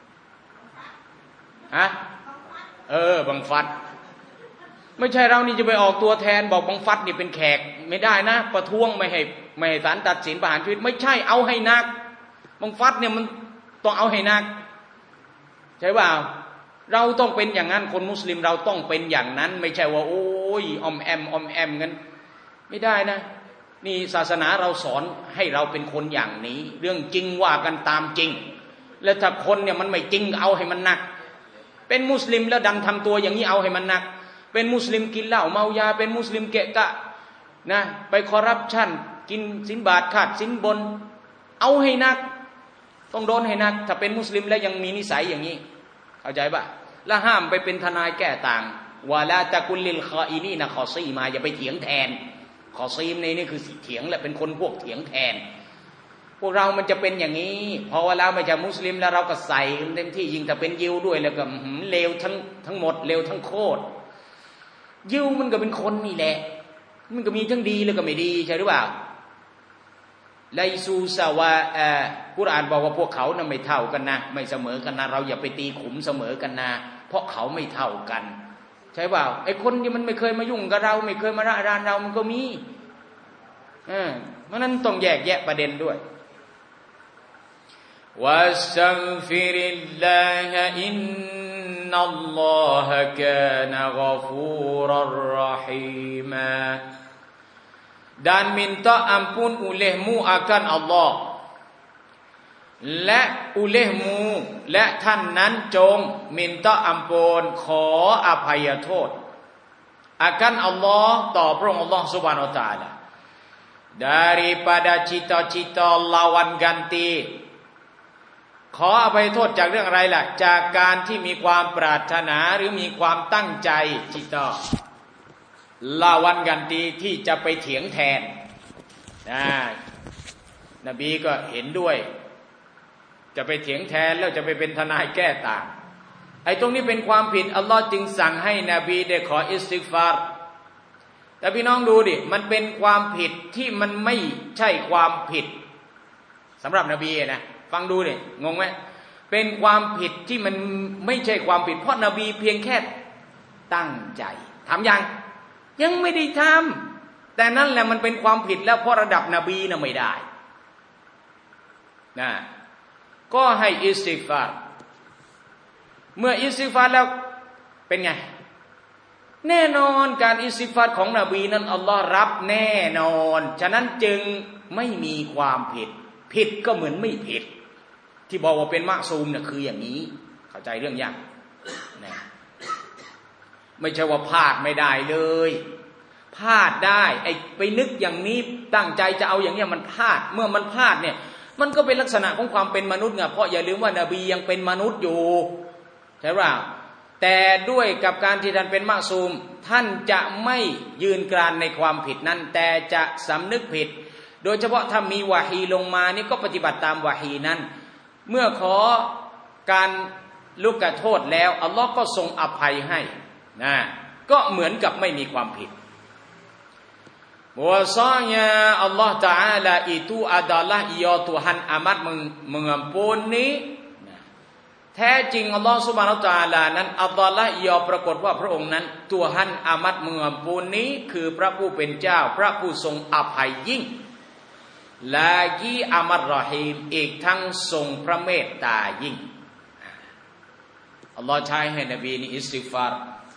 บังฟัดไม่ใช่เรานี่จะไปออกตัวแทนบอกบังฟัดนี่เป็นแขกไม่ได้นะประท้วงไม่ให้ศาลตัดสินประหารชีวิตไม่ใช่เอาให้นักบังฟัดเนี่ยมันต้องเอาให้นักใช่เปล่าเราต้องเป็นอย่างนั้นคนมุสลิมเราต้องเป็นอย่างนั้นไม่ใช่ว่าโอ้ยยออมแอมกันไม่ได้นะนี่ศาสนาเราสอนให้เราเป็นคนอย่างนี้เรื่องจริงว่ากันตามจริงแล้วถ้าคนเนี่ยมันไม่จริงเอาให้มันหนักเป็นมุสลิมแล้วดันทำตัวอย่างนี้เอาให้มันหนักเป็นมุสลิมกินเหล้าเมายาเป็นมุสลิมเกะกะนะไปคอร์รัปชันกินสินบาทขาดสินบนเอาให้หนักต้องโดนให้หนักถ้าเป็นมุสลิมแล้วยังมีนิสัยอย่างนี้เข้าใจป่ะแล้วห้ามไปเป็นทนายแก้ต่างวะลาตะกุลลิลคออีนีนะคอซีมาอย่าไปเถียงแทนคอซีมในนี่คือเถียงแหละเป็นคนพวกเถียงแทนพวกเรามันจะเป็นอย่างนี้พอเวลาไม่ใช่มุสลิมแล้วเราก็ใส่เต็มที่ยิ่งถ้าเป็นยิวด้วยแล้วก็เลวทั้งหมดเลวทั้งโคตรยิวมันก็เป็นคนนี่แหละมันก็มีทั้งดีแล้วก็ไม่ดีใช่หรือเปล่าไลซูซาวากุรอานบอกว่าพวกเขาน่ะไม่เท่ากันนะไม่เสมอกันนะเราอย่าไปตีขุมเสมอกันนะเพราะเขาไม่เท่ากันใช่เปล่าไอ้คนที่มันไม่เคยมายุ่งกับเราไม่เคยมาระรานเรามันก็มีเพราะนั้นต้องแยกแยะประเด็นด้วยวัสตัฆฟิริลลาฮะอินนัลลอฮะกานะฆอฟูรัรเราะฮีมา dan minta ampun olehmu akan Allah และolehmu และท่านนั้นจง minta ampun ขออภัยโทษ akan Allah ต่อพระองค์ Allah Subhanahu Wa Taala daripada cita-cita lawan ganti ขออภัยโทษจากเรื่องอะไรล่ะจากการที่มีความปรารถนาหรือมีความตั้งใจจิตลาวันกันตีที่จะไปเถียงแทนนบีก็เห็นด้วยจะไปเถียงแทนแล้วจะไปเป็นทนายแก้ต่างไอ้ตรงนี้เป็นความผิดอัลลอฮ์จึงสั่งให้นบีได้ขออิสติฆฟารแต่พี่น้องดูดิมันเป็นความผิดที่มันไม่ใช่ความผิดสำหรับนบีนะฟังดูดิงงไหมเป็นความผิดที่มันไม่ใช่ความผิดเพราะนบีเพียงแค่ตั้งใจทำยังไม่ได้ทำแต่นั่นแหละมันเป็นความผิดแล้วเพราะระดับนบีน่ะไม่ได้นะก็ให้อิสติฆฟารเมื่ออิสติฆฟารแล้วเป็นไงแน่นอนการอิสติฆฟารของนบีนั้นอัลลอฮ์รับแน่นอนฉะนั้นจึงไม่มีความผิดก็เหมือนไม่ผิดที่บอกว่าเป็นมะซูมเนี่ยคืออย่างนี้เข้าใจเรื่องยังนะไม่ใช่ว่าพลาดไม่ได้เลยพลาดได้ไอ้ไปนึกอย่างนี้ตั้งใจจะเอาอย่างนี้มันพลาดเมื่อมันพลาดเนี่ยมันก็เป็นลักษณะของความเป็นมนุษย์ไงเพราะอย่าลืมว่านบียังเป็นมนุษย์อยู่ใช่ป่ะแต่ด้วยกับการที่ท่านเป็นมะซูมท่านจะไม่ยืนกรานในความผิดนั้นแต่จะสำนึกผิดโดยเฉพาะถ้ามีวะฮีลงมานี่ก็ปฏิบัติตามวะฮีนั้นเมื่อขอการลุกโทษแล้วอัลลอฮ์ก็ทรงอภัยให้นะก็เหมือนกับไม่มีความผิดbahwasanya Allah Ta'ala itu adalah ia Tuhan amat mengampuni แท้จริงอัลลอฮ์ Subhanahu Wa Ta'ala นั้นอัลลอฮ์iaปรากฏว่าพระองค์นั้น Tuhan amat mengampuni คือพระผู้เป็นเจ้าพระผู้ทรงอภัยยิ่ง lagi amat rahim อีกทั้งทรงพระเมตตายิ่งอัลลอฮ์ใช้ให้นบีนี้อิสติฆฟาร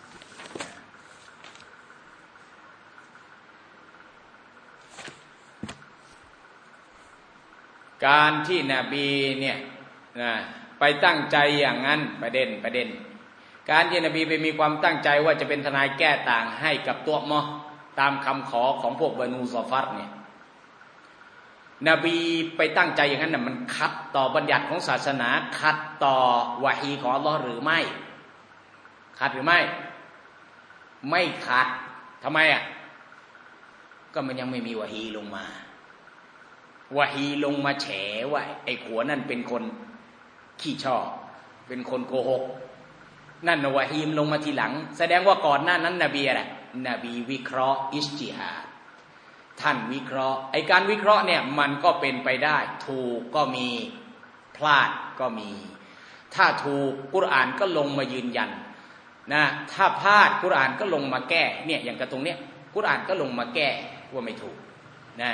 การที่นบีเนี่ยไปตั้งใจอย่างนั้นประเด็นการที่นบีไปมีความตั้งใจว่าจะเป็นทนายแก้ต่างให้กับตัวมอตามคำขอของพวกบานูซอฟัรเนี่ยนบีไปตั้งใจอย่างนั้นน่ะมันขัดต่อบัญญัติของศาสนาขัดต่อวะฮีของอัลเลาะห์หรือไม่ขัดหรือไม่ขัดทำไมก็มันยังไม่มีวะฮีลงมาวะฮีลงมาแฉว่าไอ้ขัวนั่นเป็นคนขี้ชอบเป็นคนโกหกนั่นวะฮีมลงมาทีหลังแสดงว่าก่อนหน้านั้นนบีอะไรนบีวิเคราะห์อิจติฮาดท่านวิเคราะห์ไอ้การวิเคราะห์เนี่ยมันก็เป็นไปได้ถูกก็มีพลาดก็มีถ้าถูกกุรอานก็ลงมายืนยันนะถ้าพลาดกุรอานก็ลงมาแก้เนี่ยอย่างกระตรงเนี้ยกุรอานก็ลงมาแก้ว่าไม่ถูกนะ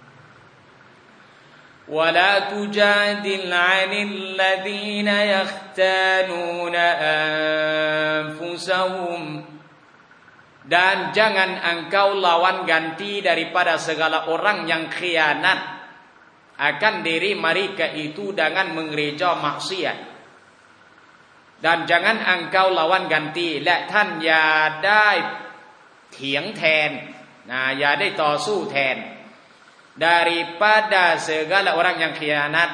ولا تجادل عن الذين يختانون أنفسهم dan jangan engkau lawan ganti daripada segala orang yang khianat akan diri mereka itu dengan mengereja maksiat, dan jangan engkau lawan gantiและท่านอย่าได้เถียงแทนอย่าได้ต่อสู้แทน daripada segala orang yang khianat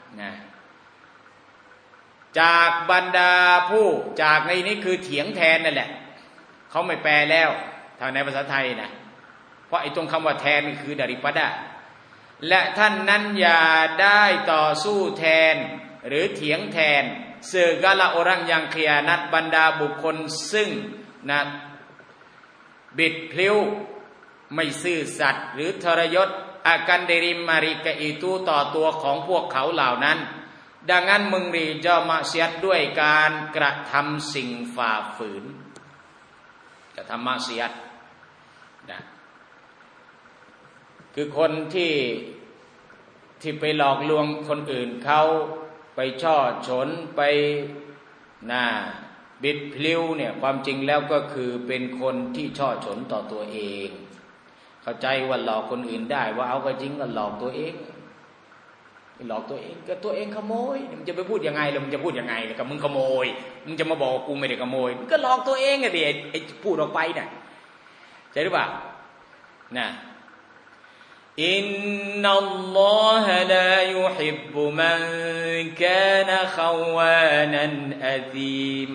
จากบรรดาผู้จากในนี้คือเถียงแทนนั่นแหละเขาไม่แปลแล้วทางในภาษาไทยนะเพราะไอ้ตรงคำว่าแทนนี่คือ daripada และท่านนั้นอย่าได้ต่อสู้แทนหรือเถียงแทน segala orang yang khianat บรรดาบุคคลซึ่งบิดพลิ้วไม่ซื่อสัตย์หรือทรยศ akan diri mereka itu ต่อตัวของพวกเขาเหล่านั้น dengan mengerja maksiat ด้วยการกระทำสิ่งฝ่าฝืนกระทำมักซิยัตนะคือคนที่ไปหลอกลวงคนอื่นเขาไปช่อฉนไปบิดพลิ้วเนี่ยความจริงแล้วก็คือเป็นคนที่ช่อฉนต่อตัวเองเข้าใจว่าหลอกคนอื่นได้ว่าเอาก็จริงก็หลอกตัวเองหลอกตัวเองก็ตัวเองขโมยมันจะไปพูดยังไงล่ะมึงจะพูดยังไงล่ะก็มึงขโมยมึงจะมาบอกกูไม่ได้ขโมยก็หลอกตัวเองอ่ะดิไอ้พูดออกไปน่ะใช่หรือเปล่านะอินนัลลอฮะลายุฮิบบุมันกานะขาวานันอะซีมา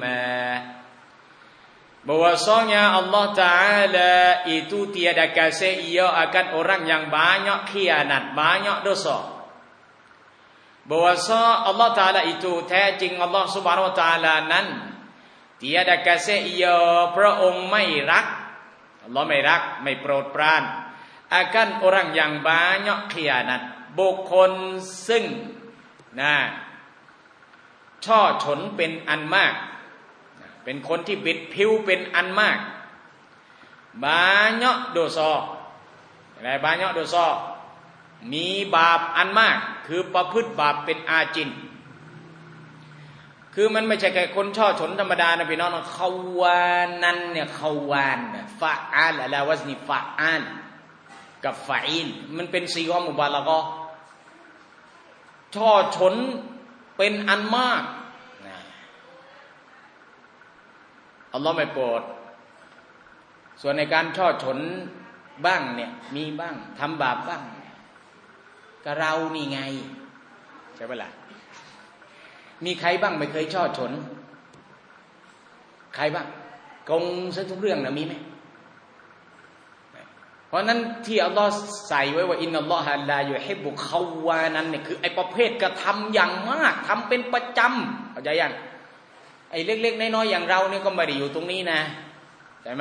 bahwasanya Allah Ta'ala itu tiada kasih ia akan orang yang banyak khianat banyak dosa bahwasa Allah Ta'ala itu แท้จริง Allah Subhanahu Wa Ta'ala นั้น tiada kasih ia พระองค์ไม่รัก Allah ไม่รักไม่โปรดปราน akan orang yang banyak khianat บุคคลซึ่งช่อฉนเป็นอันมากเป็นคนที่บิดผิวเป็นอันมาก banyak dosa อะไร banyak dosaมีบาปอันมากคือประพฤติบาปเป็นอาจินคือมันไม่ใช่แค่คนช่อฉนธรรมดานะพี่น้องขาวานันเนี่ยขาวานฟะอาลอะลาวะซนิฟะอานกับฟะอินมันเป็นซีกอมุบาละกอช่อฉนเป็นอันมากอัลลอฮ์ไม่โปรดส่วนในการช่อฉนบ้างเนี่ยมีบ้างทำบาปบ้างก็เรานี่ไงใช่ไหมล่ะมีใครบ้างไม่เคยช่อฉนใครบ้างกงซะทุกเรื่องนะมีไหมเพราะนั้นที่อัลลอฮ์ใส่ไว้ว่าอินนัลลอฮะลายุฮิบบุขาวานั้นเนี่ยคือไอ้ประเภทกระทำอย่างมากทำเป็นประจำเข้าใจยังไอ้เล็กๆน้อยๆอย่างเรานี่ก็ไม่ได้อยู่ตรงนี้นะใช่ไหม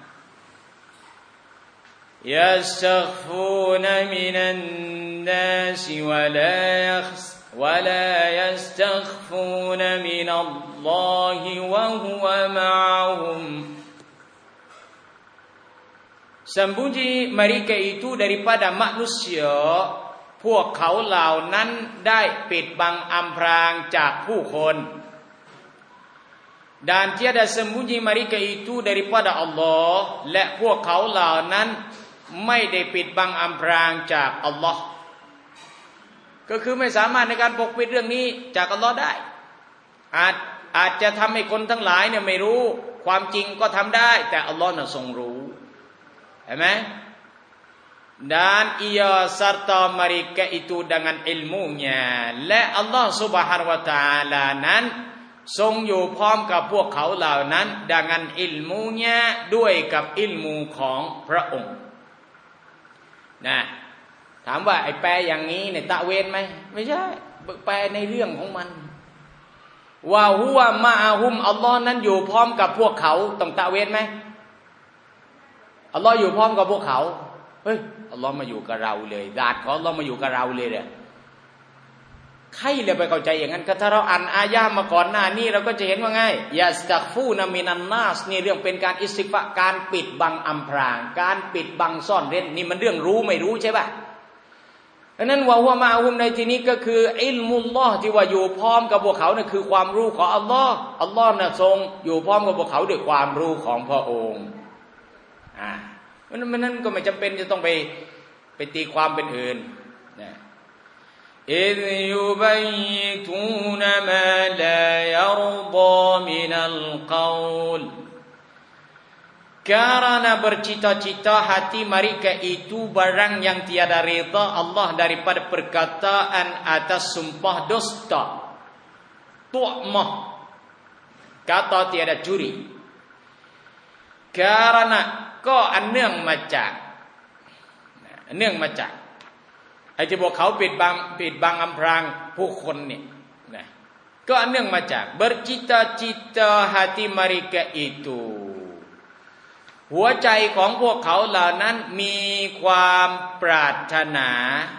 يستخفون من الناس ولا يستخفون من الله وهو معهم sembunyi mereka itu daripada manusia พวกเขาเหล่านั้นได้ปิดบังอำพรางจากผู้คน dan tiada sembunyi mereka itu daripada Allah และพวกเขาเหล่านั้นไม่ได้ปิดบังอำพรางจากอัลลอฮ์ก็คือไม่สามารถในการปกปิดเรื่องนี้จากอัลลอฮ์ได้อาจจะทำให้คนทั้งหลายเนี่ยไม่รู้ความจริงก็ทำได้แต่อัลลอฮ์น่ะทรงรู้เห็นไหม dan ia serta mereka itu dengan ilmunya และอัลลอฮ์ Subhanahu wa Ta'ala นั้นทรงอยู่พร้อมกับพวกเขาเหล่านั้น dengan ilmunya ด้วยกับอิลมูของพระองค์นะถามว่าไอ้แปลอย่างนี้เนี่ยตะเวนไหมไม่ใช่แปลในเรื่องของมันว่าฮุวะมะอะฮุมอัลลอฮ์นั้นอยู่พร้อมกับพวกเขาต้องตะเวนไหมอัลลอฮ์อยู่พร้อมกับพวกเขาเฮ้ยอัลลอฮ์มาอยู่กับเราเลยญาติของอัลลอฮ์มาอยู่กับเราเลยเนี่ยใครเลยไปเข้าใจอย่างนั้นก็ถ้าเราอ่านอายะห์มาก่อนหน้านี้เราก็จะเห็นว่าไงยาสตักฟูนามินันนาสนี่เรื่องเป็นการอิสติฟะการปิดบังอำพรางการปิดบังซ่อนเร้นนี่มันเรื่องรู้ไม่รู้ใช่ป่ะดังนั้นวะฮุวะมะอะฮุมในที่นี้ก็คืออิลมุลลอฮ์ที่ว่าอยู่พร้อมกับพวกเขาเนี่ยคือความรู้ของอัลลอฮ์อัลลอฮ์น่ะทรงอยู่พร้อมกับพวกเขาด้วยความรู้ของพระองค์มันนั้นก็ไม่จำเป็นจะต้องไปตีความเป็นอื่นนะอิซยุบัยตูนมาลายรฎอมินัลกอลkarena bercita-cita hati mereka itu barang yang tiada rida Allah daripada perkataan atas sumpah dusta tu'mah kata tiada curi karena ก็อันเนื่องมาจากไอ้ที่พวกเขาปิดบังอำพรางผู้คนเนี่ยนะก็อันเนื่องมาจาก bercita-cita hati mereka ituหัวใจของพวกเขาเหล่านั้นมีความปรารถนา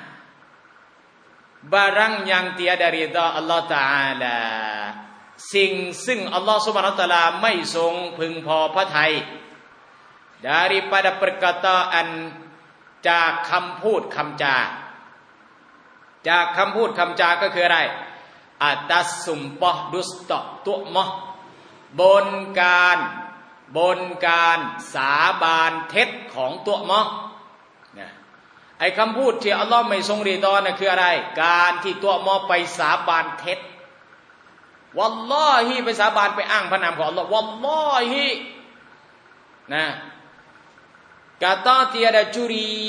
บารังyang tiada ridha Allah Taala สิ่งซึ่งอัลลอฮฺซุบฮานะฮูวะตะอาลาไม่ทรงพึงพอพระทัย daripada perkataan จากคำพูดคำจากคำพูดคำจาก็คืออะไร atas sumpah dusta tu'mah บนการสาบานเท็จของตัวมะนะไอ้คำพูดที่อัลลอฮ์ไม่ทรงรีดอนะคืออะไรการที่ตัวมะไปสาบานเท็จวัลลอฮิไปสาบานไปอ้างพระนามของอัลลอฮ์วัลลอฮินะkata tiada curi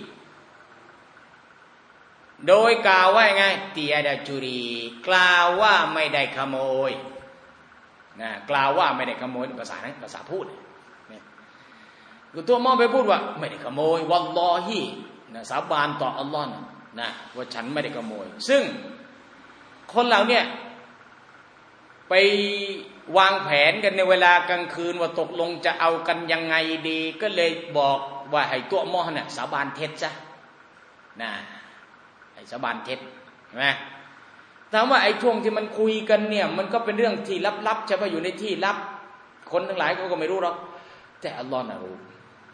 โดยกล่าวว่าไง tiada curi กล่าวว่าไม่ได้ขโมยนะกล่าวว่าไม่ได้ขโมยภาษานั้นภาษาพูดเนี่ยตัวมอไปพูดว่าไม่ได้ขโมยวัลลอฮินะสาบานต่ออัลลอฮ์นะว่าฉันไม่ได้ขโมยซึ่งคนเหล่านี้ไปวางแผนกันในเวลากลางคืนว่าตกลงจะเอากันยังไงดีก็เลยบอกว่าให้ตัวมอเนี่ยสาบานเท็จซะนะให้สาบานเท็จใช่ไหมถามว่าไอ้ช่วงที่มันคุยกันเนี่ยมันก็เป็นเรื่องที่ลับๆใช่ป่ะอยู่ในที่ลับคนทั้งหลายเขาก็ไม่รู้หรอกแต่อัลลอฮ์น่ะรู้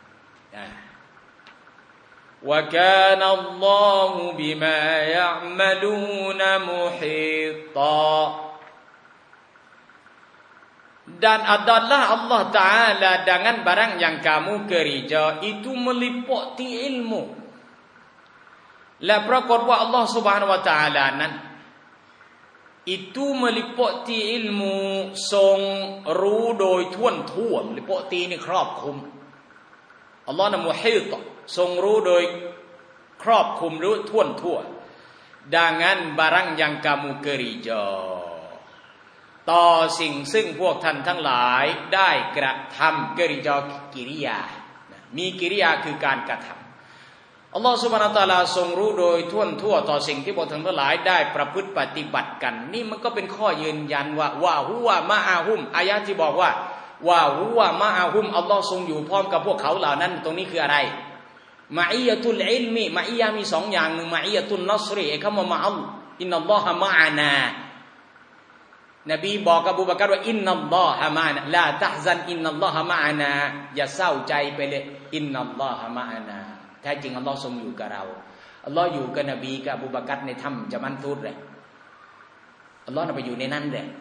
วะกานัลลอฮุบิมายะอ์มะลูนมุฮีตา dan adalah Allah Ta'ala dengan barang yang kamu kerja itu meliputi ilmu และปรากฏว่าอัลลอฮ์ Subhanahu wa Ta'ala นั้นitu meliputi ilmu ทรงรู้โดยทั่วทั่ว meliputi นี่ครอบคลุมอัลลอฮ์นะมุฮีตทรงรู้โดยครอบคลุมหรือทั่วทั่ว dengan barang yang kamu kerja ต่อสิ่งซึ่งพวกท่านทั้งหลายได้กระทำกริยากิริยามีกิริยาคือการกระทำอัลลอฮฺซุบฮานะฮูวะตะอาลาทรงรู้โดยทั่วต่อสิ่งที่พวกท่านทั้งหลายได้ประพฤติปฏิบัติกันนี่มันก็เป็นข้อยืนยันว่าฮุวะมะอาฮุมอายะห์ที่บอกว่าฮุวะมะอาฮุมอัลลอฮฺทรงอยู่พร้อมกับพวกเขาเหล่านั้นตรงนี้คืออะไรมะอียะตุลอิลมีมะอียะมีสองอย่างหนึ่งมะอียะตุนนัสรีคำว่ามะอัลอินนัลลอฮะมะอานานบีบอกกับอบูบักรว่าอินนัลลอฮะมะอานาลาตะฮซันอินนัลลอฮะมะอานาอย่าเศร้าใจไปเลยอินนัลลอฮะมะอานาแท้จริงอัลลอฮ์ทรงอยู่กับเราอัลลอฮ์อยู่กับนบีกับอบูบักรในถ้ำจามันตูดเลยอัลลอฮ์น่ะไปอยู่ในนั้นเลย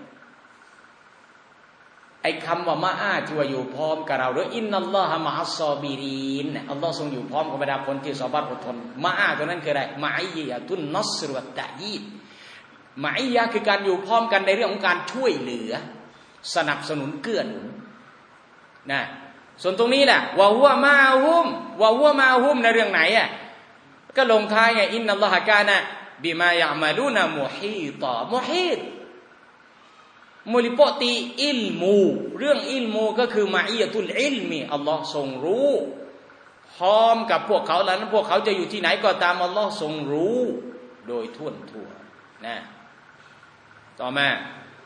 ไอ้คำว่ามะอาที่ว่าอยู่พร้อมกับเราหรืออินนัลลอฮะมะอัสซอบิรีนอัลลอฮ์ทรงอยู่พร้อมกับบรรดาคนที่ซอบัรอดทนมะอาตัวนั้นคืออะไรมะอียะตุนนัสรวัตตะยีดมะอียะคือการอยู่พร้อมกันในเรื่องของการช่วยเหลือสนับสนุนเกื้อหนุนนะส่วนตรงนี้แหละวะฮุวะมะอาฮุมในเรื่องไหนอ่ะก็ลงท้ายไงอินนัลลอฮะกานะบิมายะอ์มะลูนะมุฮีตะมุฮีตmeliputi ilmu เรื่องอิลมูก็คือมะอียะตุลอิลมีอัลลอฮ์ทรงรู้พร้อมกับพวกเขาแล้วพวกเขาจะอยู่ที่ไหนก็ตามอัลลอฮ์ทรงรู้โดยทั่วนะต่อมา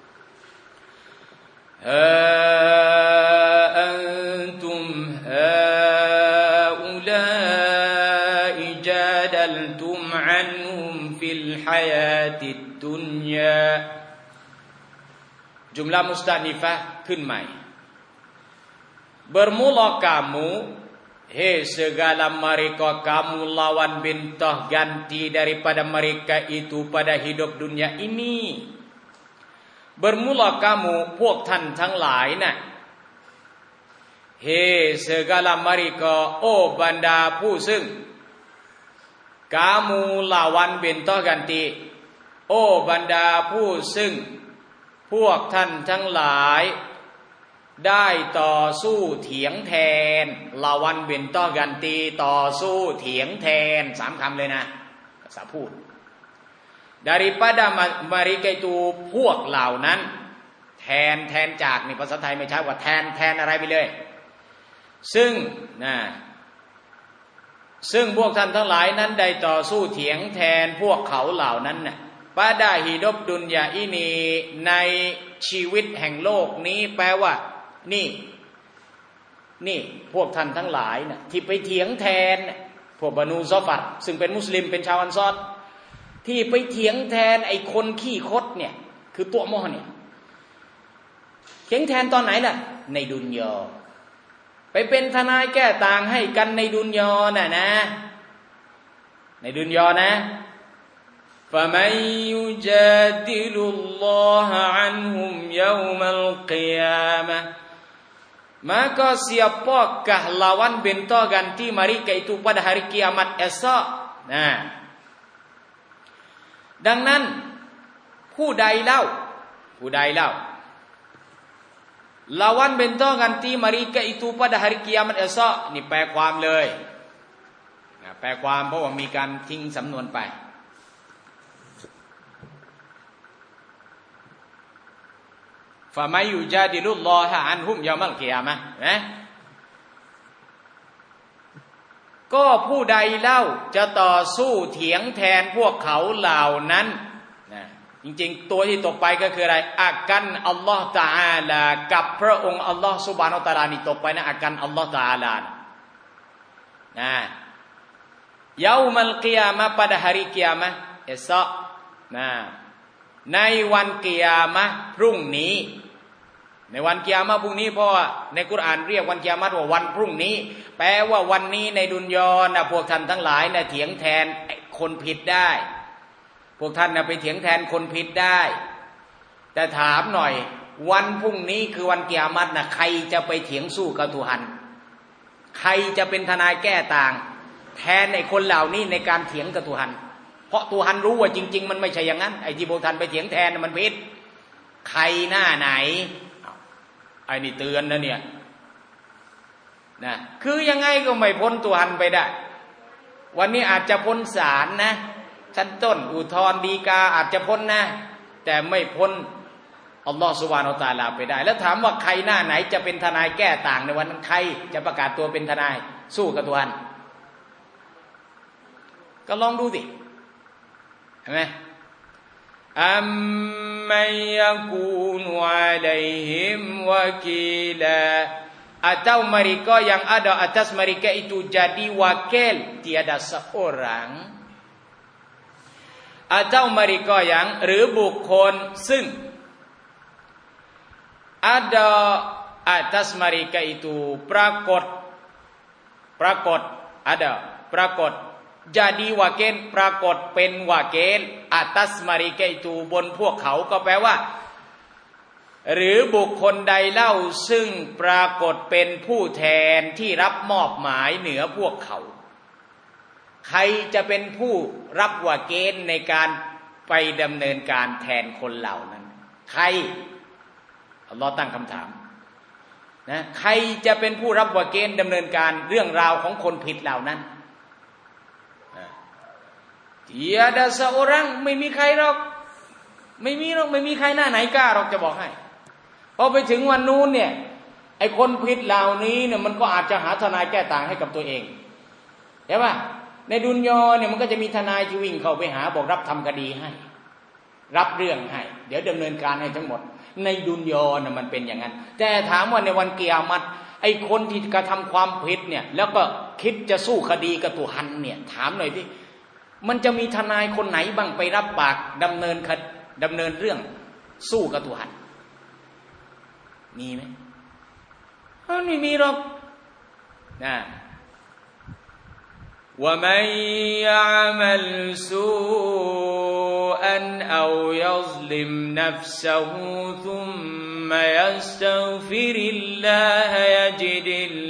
อันตุมฮาอุลาอิจาดัลตุมอันฮุมฟิลฮายาติดดุนยาจุมลามุสตานิฟะขึ้นใหม่ bermula kamu hei segala mereka kamu lawan bintah ganti daripada mereka itu pada hidup dunia ini bermula kamu พวกท่านทั้งหลายน่ะ segala mereka bandaผู้ซึ่ง kamu lawan bentah ganti บรรดาผู้ซึ่งพวกท่านทั้งหลายได้ต่อสู้เถียงแทนลาวันเบนต้อกันตีต่อสู้เถียงแทน3 คำเลยนะภาษาพูด daripada mereka itu พวกเหล่านั้นแทนจากนี่ภาษาไทยไม่ใช่ว่าแทนอะไรไปเลยซึ่งพวกท่านทั้งหลายนั้นได้ต่อสู้เถียงแทนพวกเขาเหล่านั้นน่ะpada hidup dunia ini ในชีวิตแห่งโลกนี้แปลว่านี่พวกท่านทั้งหลายนะที่ไปเถียงแทนพวกบานูซอฟัดซึ่งเป็นมุสลิมเป็นชาวอันซอรที่ไปเถียงแทนไอ้คนขี้คดเนี่ยคือตัวมอเนี่ยเถียงแทนตอนไหนล่ะในดุนยาไปเป็นทนายแก้ต่างให้กันในดุนยาน่ะนะในดุนยานะفمن يجادل الله عنهم يوم القيامة maka siapakah lawan bentah ganti mereka itu pada hari kiamat esokดังนั้นผู้ใดเล่า lawan bentah ganti mereka itu pada hari kiamat esok นี่แปลความเลยแปลความเพราะว่ามีการทิ้งสำนวนไปفَمَنْ يُجَادِلُ اللَّهَ عَنْهُمْ يَوْمَ الْقِيَامَةِ นะก็ผู้ใดเล่าจะต่อสู้เถียงแทนพวกเขาเหล่านั้นนะจริงๆตัวที่ตกไปก็คืออะไรอากันอัลลอฮฺตะอาลากับพระองค์อัลลอฮฺซุบฮานะฮูวะตะอาลานี่ตกไปนะอากันอัลลอฮฺตะอาลานะยาอุมัลกิยามะห์ pada hari kiamah esok นะในวันกิยามะห์พรุ่งนี้ในวันกิยามะห์พรุ่งนี้เพราะว่าในกุรอานเรียกวันกิยามะห์ว่าวันพรุ่งนี้แปลว่าวันนี้ในดุนยานะพวกท่านทั้งหลายนะเถียงแทนคนผิดได้พวกท่านนะไปเถียงแทนคนผิดได้แต่ถามหน่อยวันพรุ่งนี้คือวันกิยามะห์นะใครจะไปเถียงสู้กับตุฮันใครจะเป็นทนายแก้ต่างแทนไอ้คนเหล่านี้ในการเถียงกับตุฮันเพราะตุฮันรู้ว่าจริงๆมันไม่ใช่อย่างนั้นไอ้ที่พวกท่านไปเถียงแทนมันผิดใครหน้าไหนไอ้นี่เตือนนะเนี่ยนะคือยังไงก็ไม่พ้นตุฮันไปได้วันนี้อาจจะพ้นศาลนะชั้นต้นอุทธรณ์ฎีกาอาจจะพ้นนะแต่ไม่พ้นอัลลอฮฺซุบฮานะฮูวะตะอาลาไปได้แล้วถามว่าใครหน้าไหนจะเป็นทนายแก้ต่างในวันนั้นใครจะประกาศตัวเป็นทนายสู้กับตุฮันก็ลองดูสิเห็นไหมอัมมัยยะกูนอะลัยฮิมวะกีลา atau mereka yang ada atas mereka itu jadi wakil tiada seorang atau mereka yang หรือบุคคลซึ่ง ada atas mereka itu ปรากฏ ada ปรากฏjadi wakil ปรากฏเป็นวาเกล atas mereka itu บนพวกเขาก็แปลว่าหรือบุคคลใดเล่าซึ่งปรากฏเป็นผู้แทนที่รับมอบหมายเหนือพวกเขาใครจะเป็นผู้รับวาเกลในการไปดำเนินการแทนคนเหล่านั้นใครอัลลอฮ์ตั้งคำถามนะใครจะเป็นผู้รับวาเกลดำเนินการเรื่องราวของคนผิดเหล่านั้นtiada seorang ไม่มีใครหรอกไม่มีใครหน้าไหนกล้าหรอกจะบอกให้พอไปถึงวันนู้นเนี่ยไอ้คนผิดเหล่านี้เนี่ยมันก็อาจจะหาทนายแก้ต่างให้กับตัวเองใช่ป่ะในดุนยาเนี่ยมันก็จะมีทนายที่วิ่งเข้าไปหาบอกรับทำคดีให้รับเรื่องให้เดี๋ยวดำเนินการให้ทั้งหมดในดุนยาเนี่ยมันเป็นอย่างนั้นแต่ถามว่าในวันกิยามะห์ไอ้คนที่กระทำความผิดเนี่ยแล้วก็คิดจะสู้คดีกับตุฮันเนี่ยถามหน่อยดิมันจะมีทนายคนไหนบ้างไปรับปากดำเนินเรื่องสู้กับตุฮันมีไหมไม่มีหรอกนะومن يعمل سوءا أو يظلم نفسه ثم يستغفر الله يجد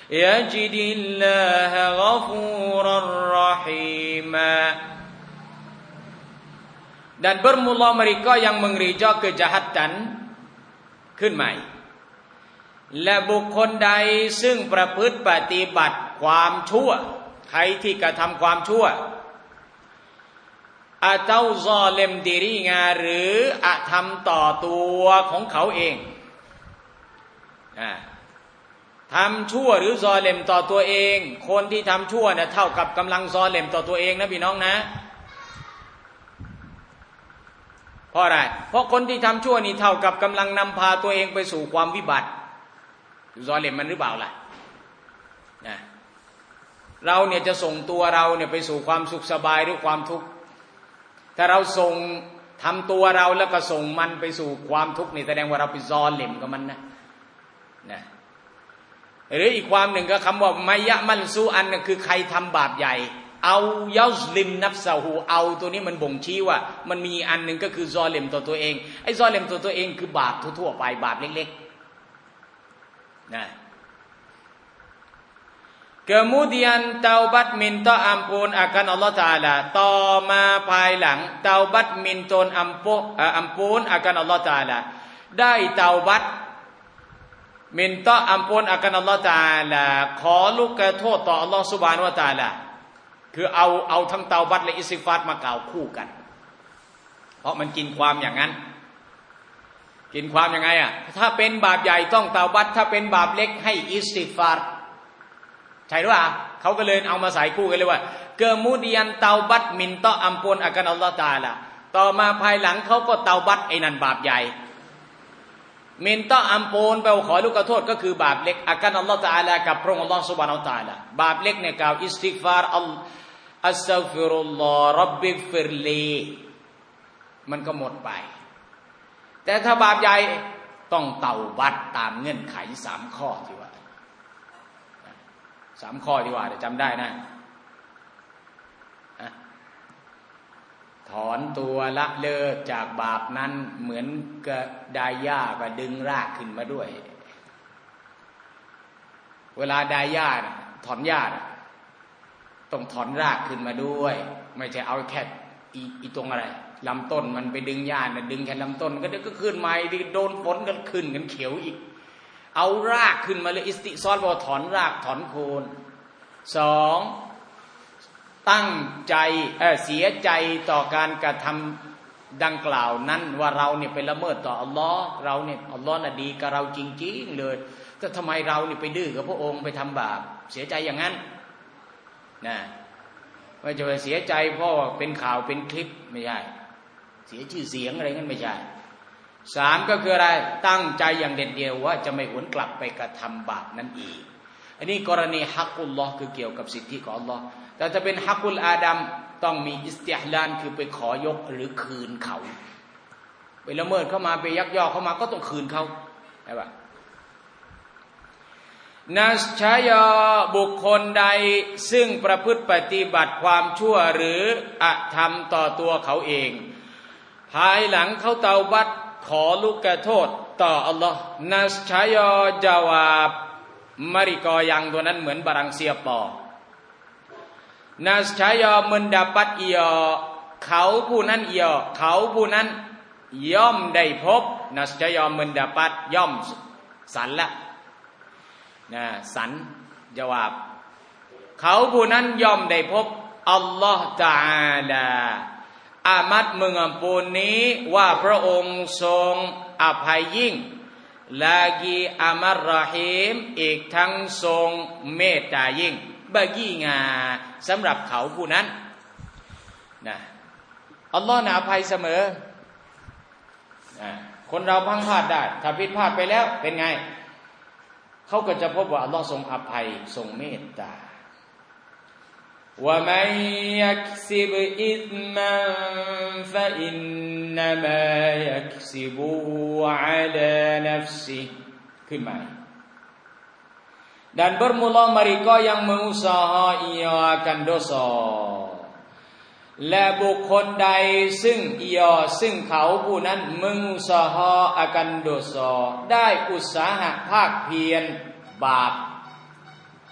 يجد الله غفورا رحيما. Dan bermula mereka yang mengerja kejahatanขึ้นใหม่และบุคคลใดซึ่งประพฤติปฏิบัติความชั่วใครที่กระทำความชั่วอาเต้าซอเลมดิรีงาหรืออาธรรมต่อตัวของเขาเองทำชั่วหรือซอเลมต่อตัวเองคนที่ทำชั่วเนี่ยเท่ากับกำลังซอเลมต่อตัวเองนะพี่น้องนะเพราะอะไรเพราะคนที่ทำชั่วนี่เท่ากับกำลังนำพาตัวเองไปสู่ความวิบัติซอเลมมันหรือเปล่าล่ะนะเราเนี่ยจะส่งตัวเราเนี่ยไปสู่ความสุขสบายหรือความทุกข์ถ้าเราส่งทำตัวเราแล้วก็ส่งมันไปสู่ความทุกข์นี่แสดงว่าเราไปซอเลมกับมันนะหรืออีกความหนึ่งก็คำว่ามายะมันซูอันน่ะคือใครทำบาปใหญ่เอายัซลิมนัฟซะฮูเอาตัวนี้มันบ่งชี้ว่ามันมีอันหนึ่งก็คือซอเลมต่อตัวเองไอ้ซอเลมต่อตัวเองคือบาปทั่วๆไปบาปเล็กๆนะKemudian taubat minta ampun akan Allah Ta'ala ต่อมาภายหลังเตาบัตมินตนampun akan Allah Ta'ala ได้เตาบัตมินตะอัมพุนอากันอัลลอฮฺตะอาลาขอลูกโทษต่ออัลลอฮฺซุบฮานะฮูวะตะอาลาคือเอาทั้งเตาบัตและอิสติฆฟารมากล่าวคู่กันเพราะมันกินความอย่างนั้นกินความยังไงถ้าเป็นบาปใหญ่ต้องเตาบัตถ้าเป็นบาปเล็กให้อิสติฆฟารใช่หรือเปล่าเขาก็เลยเอามาใส่คู่กันเลยว่าkemudian taubat minta ampun akan Allah Ta'ala ต่อมาภายหลังเขาก็เตาบัตไอ้นั่นบาปใหญ่มินตะอัมปูนแปลว่าขอลูกโทษก็คือบาปเล็กอากันอัลลอฮฺตะอาลากับพระองค์อัลลอฮฺซุบฮานะฮูวะตะอาลาบาปเล็กเนี่ยกล่าวอิสติฆฟารอัสตัฆฟิรุลลอฮ์ร็อบบิฆฟิรลีมันก็หมดไปแต่ถ้าบาปใหญ่ต้องเตาบัตตามเงื่อนไข3ข้อที่ว่า3ข้อที่ว่าจำได้นะถอนตัวละเลิกจากบาปนั้นเหมือนกับดาย่าก็ดึงรากขึ้นมาด้วยเวลาดาย่าถอนหญ้าต้องถอนรากขึ้นมาด้วยไม่ใช่เอาแค่อีตรงอะไรลำต้นมันไปดึงหญ้าดึงแค่ลำต้นก็เดี๋ยวก็ขึ้นใหม่โดนฝนก็ขึ้นกันเขียวอีกเอารากขึ้นมาเลยอิสติซอลบอกถอนรากถอนโคน2ตั้งใจเสียใจต่อการกระทำดังกล่าวนั้นว่าเราเนี่ยไปละเมิดต่ออัลลอฮ์เราเนี่ยอัลลอฮ์น่ะดีกับเราจริงๆเลยแต่ทำไมเราเนี่ยไปดื้อกับพระองค์ไปทำบาปเสียใจอย่างนั้นนะไม่จะไปเสียใจเพราะเป็นข่าวเป็นคลิปไม่ใช่เสียชื่อเสียงอะไรงั้นไม่ใช่3ก็คืออะไรตั้งใจอย่างเด็ดเดี่ยวว่าจะไม่หวนกลับไปกระทำบาปนั้นอีกอันนี้กรณีฮักกุลลอฮ์คือเกี่ยวกับสิทธิของอัลลอฮ์แต่ถ้าเป็นฮักกุลอาดัมต้องมีอิสติฮลาลคือไปขอยกหรือคืนเขาไปละเมิดเข้ามาไปยักยอกเข้ามาก็ต้องคืนเขาใช่ปะนัสชายาบุคคลใดซึ่งประพฤติปฏิบัติความชั่วหรืออธรรมต่อตัวเขาเองภายหลังเขาเตาบัตขอลูกโทษต่ออัลลอฮ์นัสชายาจาวาบมาริกอยังตัวนั้นเหมือนบารังเซียปอNascaya mendapat ia เขาผู้นั้นia เขาผู้นั้นย่อมได้พบ Nascaya mendapat ย่อมสันละนะสันจาวาบเขาผู้นั้นย่อมได้พบอัลลอฮฺตะอาลาอามัดmengampuniว่าพระองค์ทรงอภัยยิ่งlagi amar rahim อีกทั้งทรงเมตตายิ่งบากีงาสำหรับเขาผู้นั้นนะอัลลอฮ์น่ะอภัยเสมอคนเราพังพลาดได้ถ้าผิดพลาดไปแล้วเป็นไงเขาก็จะพบว่าอัลลอฮ์ทรงอภัยทรงเมตตาว่ามันยักซิบอิธมันฟะอินนามายักซิบูอะลานัฟซิขึ้นมาdan bermula mereka yang mengusaha ia akan dosa และบุคคลใดซึ่งซึ่งเขาผู้นั้นมึงอุสาหะอากันโดซอได้อุตสาหะภาคเพียรบาป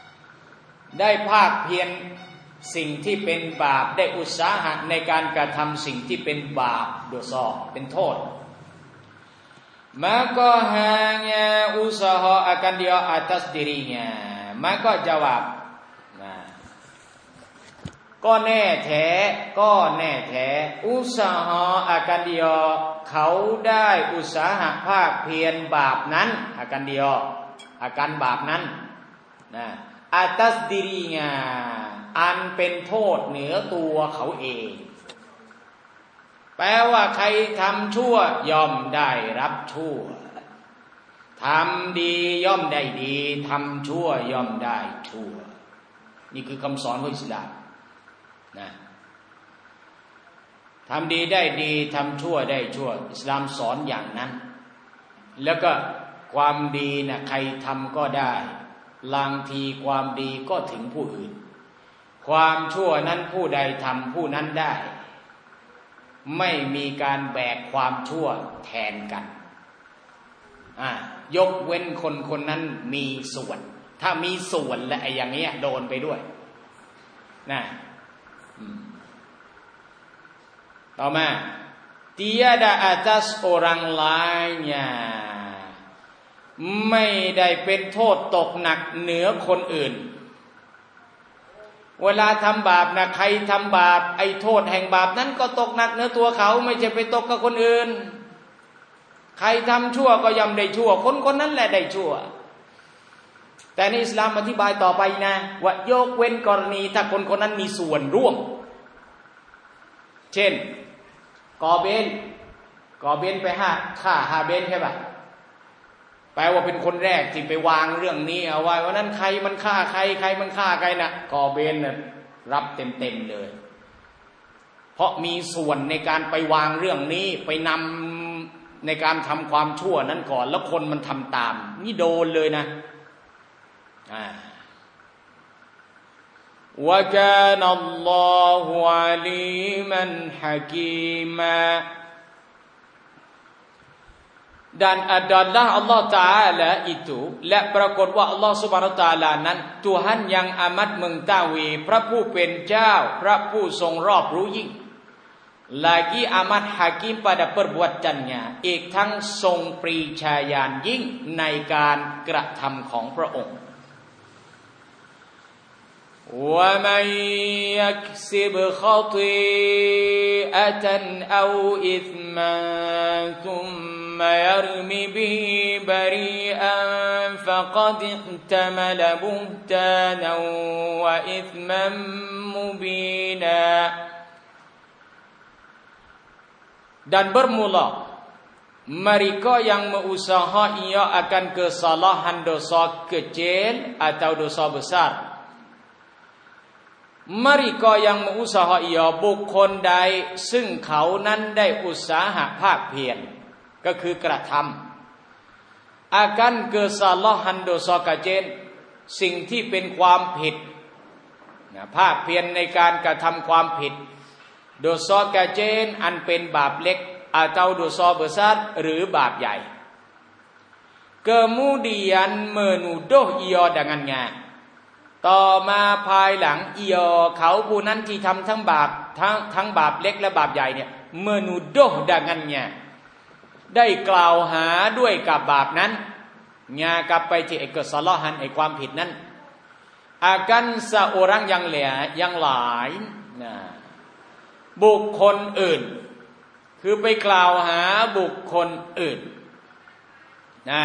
ได้ภาคเพียรสิ่งที่เป็นบาปได้อุตสาหะในการกระทำสิ่งที่เป็นบาปdosaเป็นโทษmaka hanya usaha akan dia atas dirinya maka jawabก็แน่แท้อุตสาหะอาการเดียวเขาได้อุตสาหะภาคเพียรบาปนั้นอาการเดียวอาการบาปนั้นนะอาตัสดิริงาอันเป็นโทษเหนือตัวเขาเองแปลว่าใครทำชั่วย่อมได้รับชั่วทำดีย่อมได้ดีทำชั่วย่อมได้ชั่วนี่คือคำสอนของอิสลามนะทำดีได้ดีทำชั่วได้ชั่วอิสลามสอนอย่างนั้นแล้วก็ความดีนะใครทำก็ได้บางทีความดีก็ถึงผู้อื่นความชั่วนั้นผู้ใดทำผู้นั้นได้ไม่มีการแบกความชั่วแทนกันยกเว้นคนคนนั้นมีส่วนถ้ามีส่วนและอย่างนี้โดนไปด้วยนะต่อมา tiada atas orang lainnya ไม่ได้เป็นโทษตกหนักเหนือคนอื่นเวลาทำบาปนะใครทำบาปไอ้โทษแห่งบาปนั้นก็ตกหนักเหนือตัวเขาไม่ใช่ไปตกกับคนอื่นใครทำชั่วก็ย่อมได้ชั่วคนคนนั้นแหละได้ชั่วแต่ในอิสลามอธิบายต่อไปนะว่ายกเว้นกรณีถ้าคนคนนั้นมีส่วนร่วมเช่นกอเบนไปฆ่าฮาเบนใช่ป่ะแปลว่าเป็นคนแรกที่ไปวางเรื่องนี้เอาไว้ว่านั้นใครมันฆ่าใครมันฆ่าใครนะกอเบนน่ะรับเต็มเลยเพราะมีส่วนในการไปวางเรื่องนี้ไปนำในการทำความชั่วนั้นก่อนแล้วคนมันทำตามนี่โดนเลยนะوَكَانَ اللَّهُ عَلِيمًا حَكِيمًا dan adalah Allah Ta'ala itu และปรากฏว่า Allah Subhanahu Wa Ta'ala นั้น Tuhan yang amat mengetahui พระผู้เป็นเจ้าพระผู้ทรงรอบรู้ยิ่ง lagi amat hakim pada perbuatannya อีกทั้งทรงปรีชาญาณยิ่งในการกระทำของพระองค์ومن يكسب خطيئة أو إثما ثم يرم به بريئا فقد احتمل بهتانا وإثما مبينا dan bermula mereka yang mengusaha ia akan kesalahan dosa kecil atau dosa besar mereka yang mengusaha ia บุคคลใดซึ่งเขานั้นได้อุตสาหะภาคเพียรก็คือกระทำ akan kesalahan dosa kecil สิ่งที่เป็นความผิดภาคเพียรในการกระทำความผิด dosa kecil อันเป็นบาปเล็ก atau dosa besar หรือบาปใหญ่ kemudian menuduh ia dengannyaต่อมาภายหลังอีเขาผู้นั้นที่ทำทั้งบาปทั้งบาปเล็กและบาปใหญ่เนี่ยเมนูโดดังนั้นเนี่ยได้กล่าวหาด้วยกับบาปนั้นงากลับไปที่กสลหันไอความผิดนั้นอากันซาโอรังยังหลายนะบุคคลอื่นคือไปกล่าวหาบุคคลอื่นนะ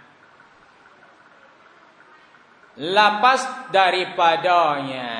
lepas daripadanya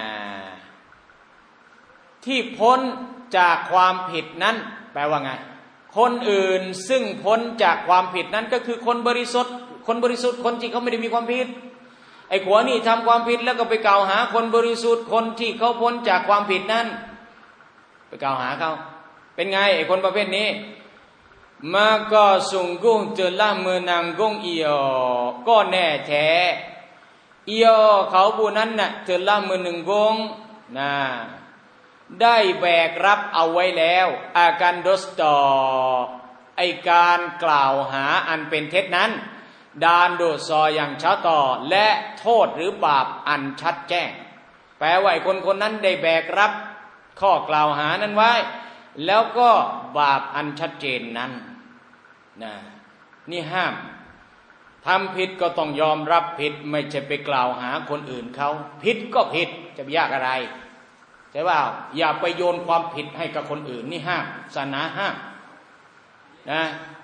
ที่พ้นจากความผิดนั้นแปลว่าไงคนอื่นซึ่งพ้นจากความผิดนั้นก็คือคนบริสุทธิ์คนที่เขาไม่ได้มีความผิดไอ้ขวานี่ทำความผิดแล้วก็ไปกล่าวหาคนบริสุทธิ์คนที่เขาพ้นจากความผิดนั้นไปกล่าวหาเขาเป็นไงไอ้คนประเภทนี้ maka sungguh telah menanggung ia ก็แน่แท้เขาผู้นั้นน่ะเธอละมือหนึ่งกงนะได้แบกรับเอาไว้แล้วอาการดสตอไอการกล่าวหาอันเป็นเท็จนั้นดานโดซออย่างชัดต่อและโทษหรือบาปอันชัดแจ้งแปลว่าคนคนนั้นได้แบกรับข้อกล่าวหานั้นไว้แล้วก็บาปอันชัดเจนนั้นนะนี่ห้ามทำผิดก็ต้องยอมรับผิดไม่ใช่ไปกล่าวหาคนอื่นเขาผิดก็ผิดจะไปยากอะไรใช่ป่าวอย่าไปโยนความผิดให้กับคนอื่นนี่ห้ามศาสนาห้ามนะ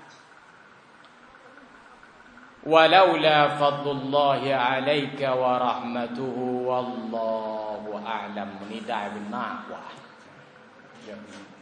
วะลาลาฟัดลุลลอฮิอะลัยกะวะเราะห์มะตุฮุวัลลอฮุอะลัมนี่ได้เป็นมากกว่า